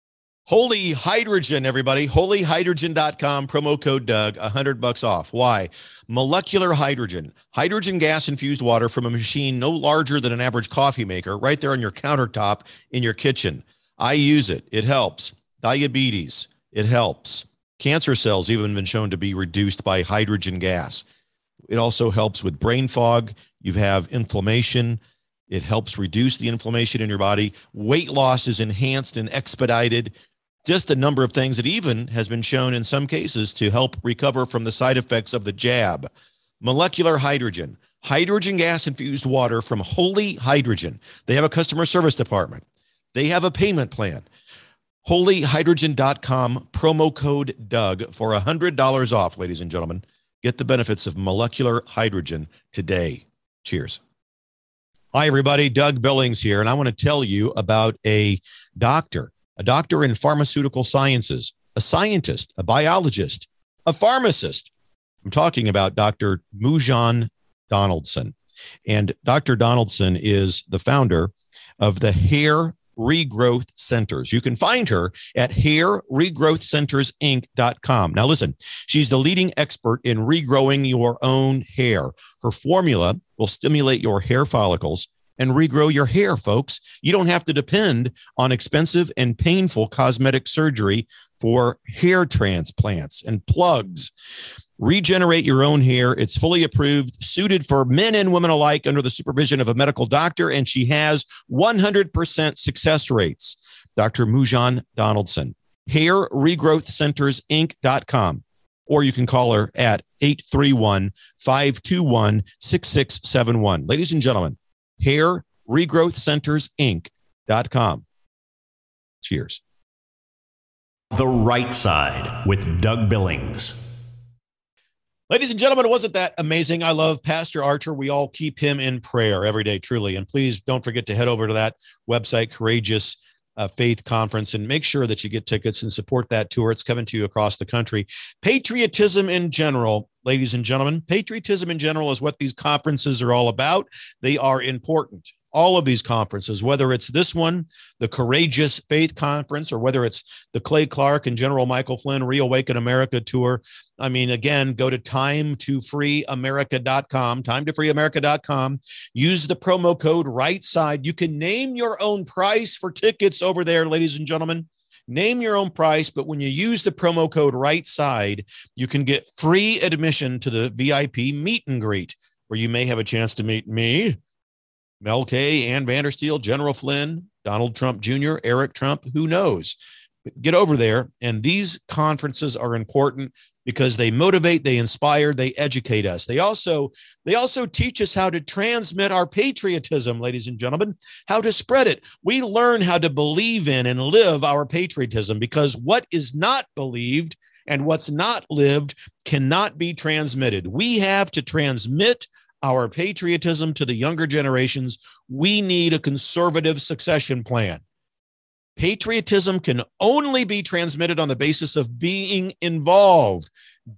Holy Hydrogen, everybody. Holyhydrogen.com, promo code Doug, $100 off. Why? Molecular hydrogen, hydrogen gas infused water from a machine no larger than an average coffee maker, right there on your countertop in your kitchen. I use it. It helps. Diabetes, it helps. Cancer cells even been shown to be reduced by hydrogen gas. It also helps with brain fog. You have inflammation. It helps reduce the inflammation in your body. Weight loss is enhanced and expedited. Just a number of things that even has been shown in some cases to help recover from the side effects of the jab. Molecular hydrogen, hydrogen gas infused water from Holy Hydrogen. They have a customer service department. They have a payment plan. holyhydrogen.com, promo code Doug for $100 off, ladies and gentlemen. Get the benefits of molecular hydrogen today. Cheers. Hi, everybody. Doug Billings here, and I want to tell you about a doctor in pharmaceutical sciences, a scientist, a biologist, a pharmacist. I'm talking about Dr. Mujan Donaldson. And Dr. Donaldson is the founder of the Hair Regrowth Centers. You can find her at hairregrowthcentersinc.com. Now listen, she's the leading expert in regrowing your own hair. Her formula will stimulate your hair follicles and regrow your hair, folks. You don't have to depend on expensive and painful cosmetic surgery for hair transplants and plugs. Regenerate your own hair. It's fully approved, suited for men and women alike under the supervision of a medical doctor, and she has 100% success rates. Dr. Mujan Donaldson, hairregrowthcentersinc.com, or you can call her at 831-521-6671. Ladies and gentlemen, hairregrowthcentersinc.com. Cheers. The Right Side with Doug Billings. Ladies and gentlemen, wasn't that amazing? I love Pastor Archer. We all keep him in prayer every day, truly. And please don't forget to head over to that website, Courageous Faith Conference, and make sure that you get tickets and support that tour. It's coming to you across the country. Patriotism in general, ladies and gentlemen, patriotism in general is what these conferences are all about. They are important. All of these conferences, whether it's this one, the Courageous Faith Conference, or whether it's the Clay Clark and General Michael Flynn Reawaken America Tour. I mean, again, go to timetofreeamerica.com, timetofreeamerica.com. Use the promo code RIGHTSIDE. You can name your own price for tickets over there, ladies and gentlemen. Name your own price, but when you use the promo code RIGHTSIDE, you can get free admission to the VIP meet and greet, where you may have a chance to meet me, Mel K, Ann Vandersteel, General Flynn, Donald Trump Jr., Eric Trump, who knows? But get over there. And these conferences are important because they motivate, they inspire, they educate us. They also teach us how to transmit our patriotism, ladies and gentlemen, how to spread it. We learn how to believe in and live our patriotism, because what is not believed and what's not lived cannot be transmitted. We have to transmit our patriotism to the younger generations. We need a conservative succession plan. Patriotism can only be transmitted on the basis of being involved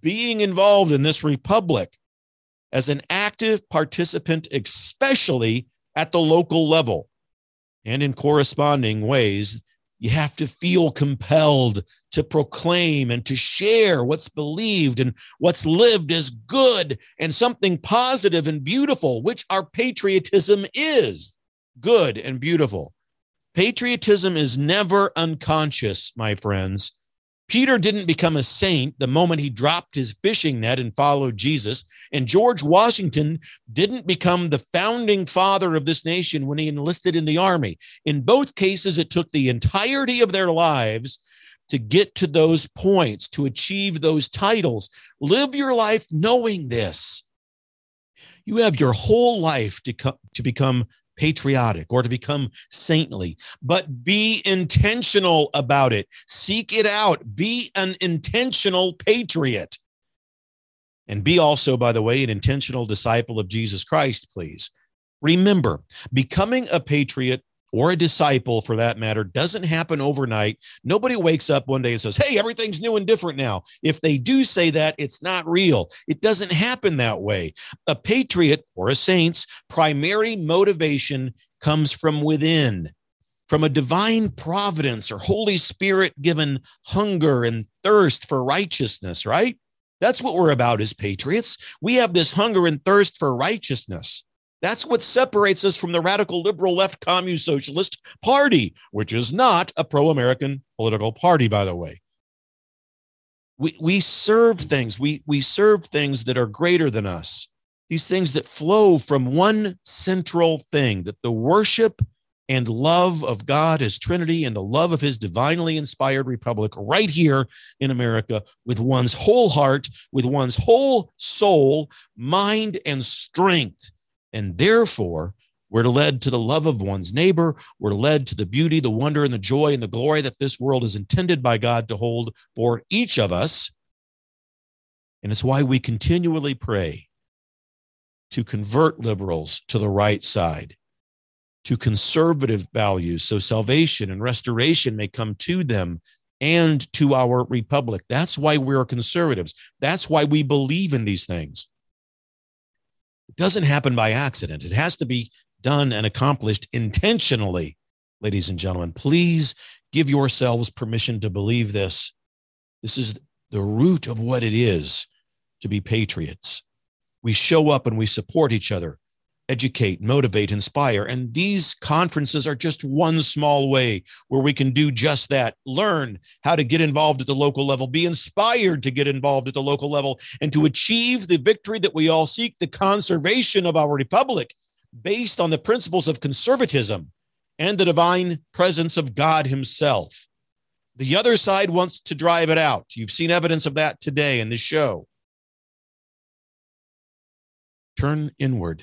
in this republic as an active participant, especially at the local level. And in corresponding ways, you have to feel compelled to proclaim and to share what's believed and what's lived as good and something positive and beautiful, which our patriotism is, good and beautiful. Patriotism is never unconscious, my friends. Peter didn't become a saint the moment he dropped his fishing net and followed Jesus. And George Washington didn't become the founding father of this nation when he enlisted in the army. In both cases, it took the entirety of their lives to get to those points, to achieve those titles. Live your life knowing this. You have your whole life to become patriotic or to become saintly, but be intentional about it. Seek it out. Be an intentional patriot. And be also, by the way, an intentional disciple of Jesus Christ, please. Remember, becoming a patriot, or a disciple for that matter, doesn't happen overnight. Nobody wakes up one day and says, hey, everything's new and different now. If they do say that, it's not real. It doesn't happen that way. A patriot or a saint's primary motivation comes from within, from a divine providence or Holy Spirit given hunger and thirst for righteousness, right? That's what we're about as patriots. We have this hunger and thirst for righteousness. That's what separates us from the radical liberal left communist socialist party, which is not a pro-American political party, by the way. We serve things. We serve things that are greater than us. These things that flow from one central thing, that the worship and love of God as Trinity and the love of his divinely inspired republic right here in America, with one's whole heart, with one's whole soul, mind, and strength. And therefore, We're led to the love of one's neighbor. We're led to the beauty, the wonder, and the joy and the glory that this world is intended by God to hold for each of us. And it's why we continually pray to convert liberals to the right side, to conservative values, so salvation and restoration may come to them and to our republic. That's why we're conservatives. That's why we believe in these things. It doesn't happen by accident. It has to be done and accomplished intentionally. Ladies and gentlemen, please give yourselves permission to believe this. This is the root of what it is to be patriots. We show up and we support each other, educate, motivate, inspire. And these conferences are just one small way where we can do just that. Learn how to get involved at the local level, be inspired to get involved at the local level, and to achieve the victory that we all seek, the conservation of our republic, based on the principles of conservatism and the divine presence of God himself. The other side wants to drive it out. You've seen evidence of that today in this show. Turn inward.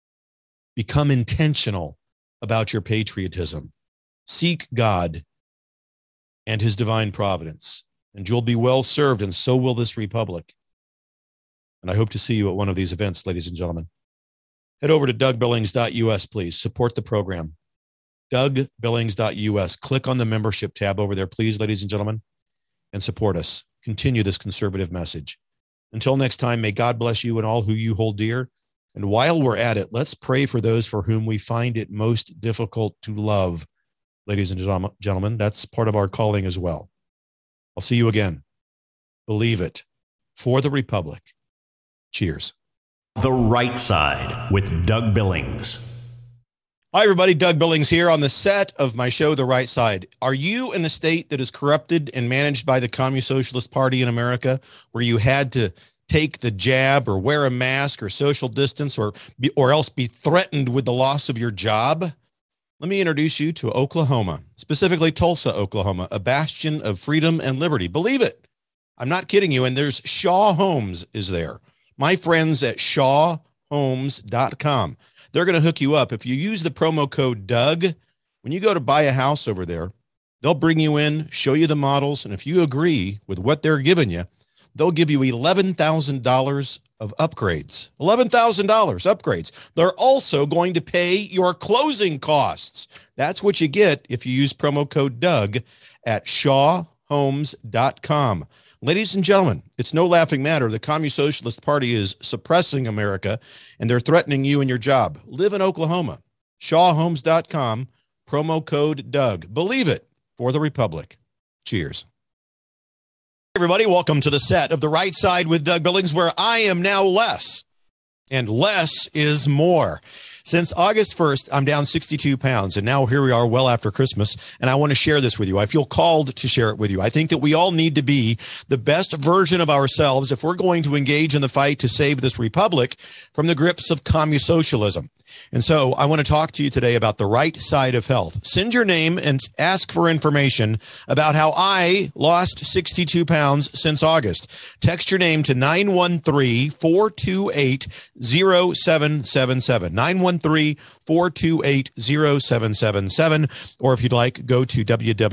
Become intentional about your patriotism. Seek God and his divine providence, and you'll be well served, and so will this republic. And I hope to see you at one of these events, ladies and gentlemen. Head over to DougBillings.us, please. Support the program. DougBillings.us. Click on the membership tab over there, please, ladies and gentlemen, and support us. Continue this conservative message. Until next time, may God bless you and all who you hold dear. And while we're at it, let's pray for those for whom we find it most difficult to love. Ladies and gentlemen, that's part of our calling as well. I'll see you again. Believe it. For the Republic. Cheers. The Right Side with Doug Billings. Hi, everybody. Doug Billings here on the set of my show, The Right Side. Are you in the state that is corrupted and managed by the Communist Socialist Party in America, where you had to take the jab or wear a mask or social distance or else be threatened with the loss of your job? Let me introduce you to Oklahoma, specifically Tulsa, Oklahoma, a bastion of freedom and liberty. Believe it. I'm not kidding you. And there's Shaw Homes is there. My friends at shawhomes.com. They're going to hook you up. If you use the promo code Doug, when you go to buy a house over there, they'll bring you in, show you the models. And if you agree with what they're giving you, they'll give you $11,000 of upgrades. $11,000 upgrades. They're also going to pay your closing costs. That's what you get if you use promo code Doug at shawhomes.com. Ladies and gentlemen, it's no laughing matter. The Communist Socialist Party is suppressing America, and they're threatening you and your job. Live in Oklahoma. shawhomes.com, promo code Doug. Believe it, for the Republic. Cheers. Everybody, welcome to the set of The Right Side with Doug Billings, where I am now less, and less is more. Since August 1st, I'm down 62 pounds, and now here we are well after Christmas, and I want to share this with you. I feel called to share it with you. I think that we all need to be the best version of ourselves if we're going to engage in the fight to save this republic from the grips of communist socialism. And so I want to talk to you today about the right side of health. Send your name and ask for information about how I lost 62 pounds since August. Text your name to 913-428-0777. 913-428-0777. Or if you'd like, go to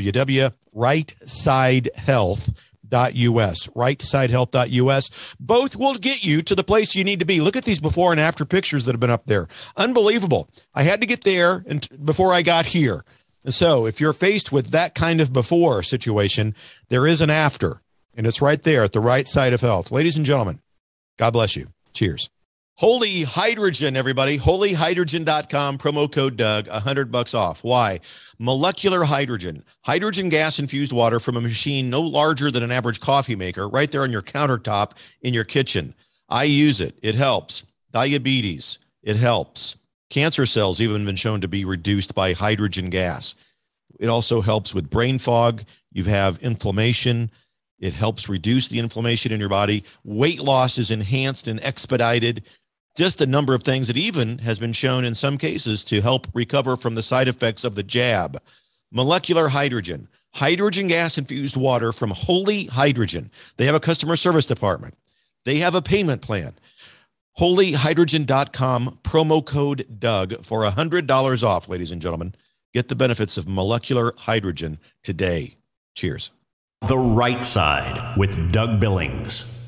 www.rightsidehealth.us. rightsidehealth.us. Both will get you to the place you need to be. Look at these before and after pictures that have been up there. Unbelievable. I had to get there and before I got here. And so if you're faced with that kind of before situation, there is an after, and it's right there at the right side of health. Ladies and gentlemen, God bless you. Cheers. Holy Hydrogen, everybody. Holyhydrogen.com, promo code Doug, $100 off. Why? Molecular hydrogen, hydrogen gas infused water from a machine no larger than an average coffee maker, right there on your countertop in your kitchen. I use it. It helps. Diabetes. It helps. Cancer cells even been shown to be reduced by hydrogen gas. It also helps with brain fog. You have inflammation. It helps reduce the inflammation in your body. Weight loss is enhanced and expedited. Just a number of things that even has been shown in some cases to help recover from the side effects of the jab. Molecular hydrogen, hydrogen gas infused water from Holy Hydrogen. They have a customer service department. They have a payment plan. holyhydrogen.com, promo code Doug for $100 off, ladies and gentlemen. Get the benefits of molecular hydrogen today. Cheers. The Right Side with Doug Billings.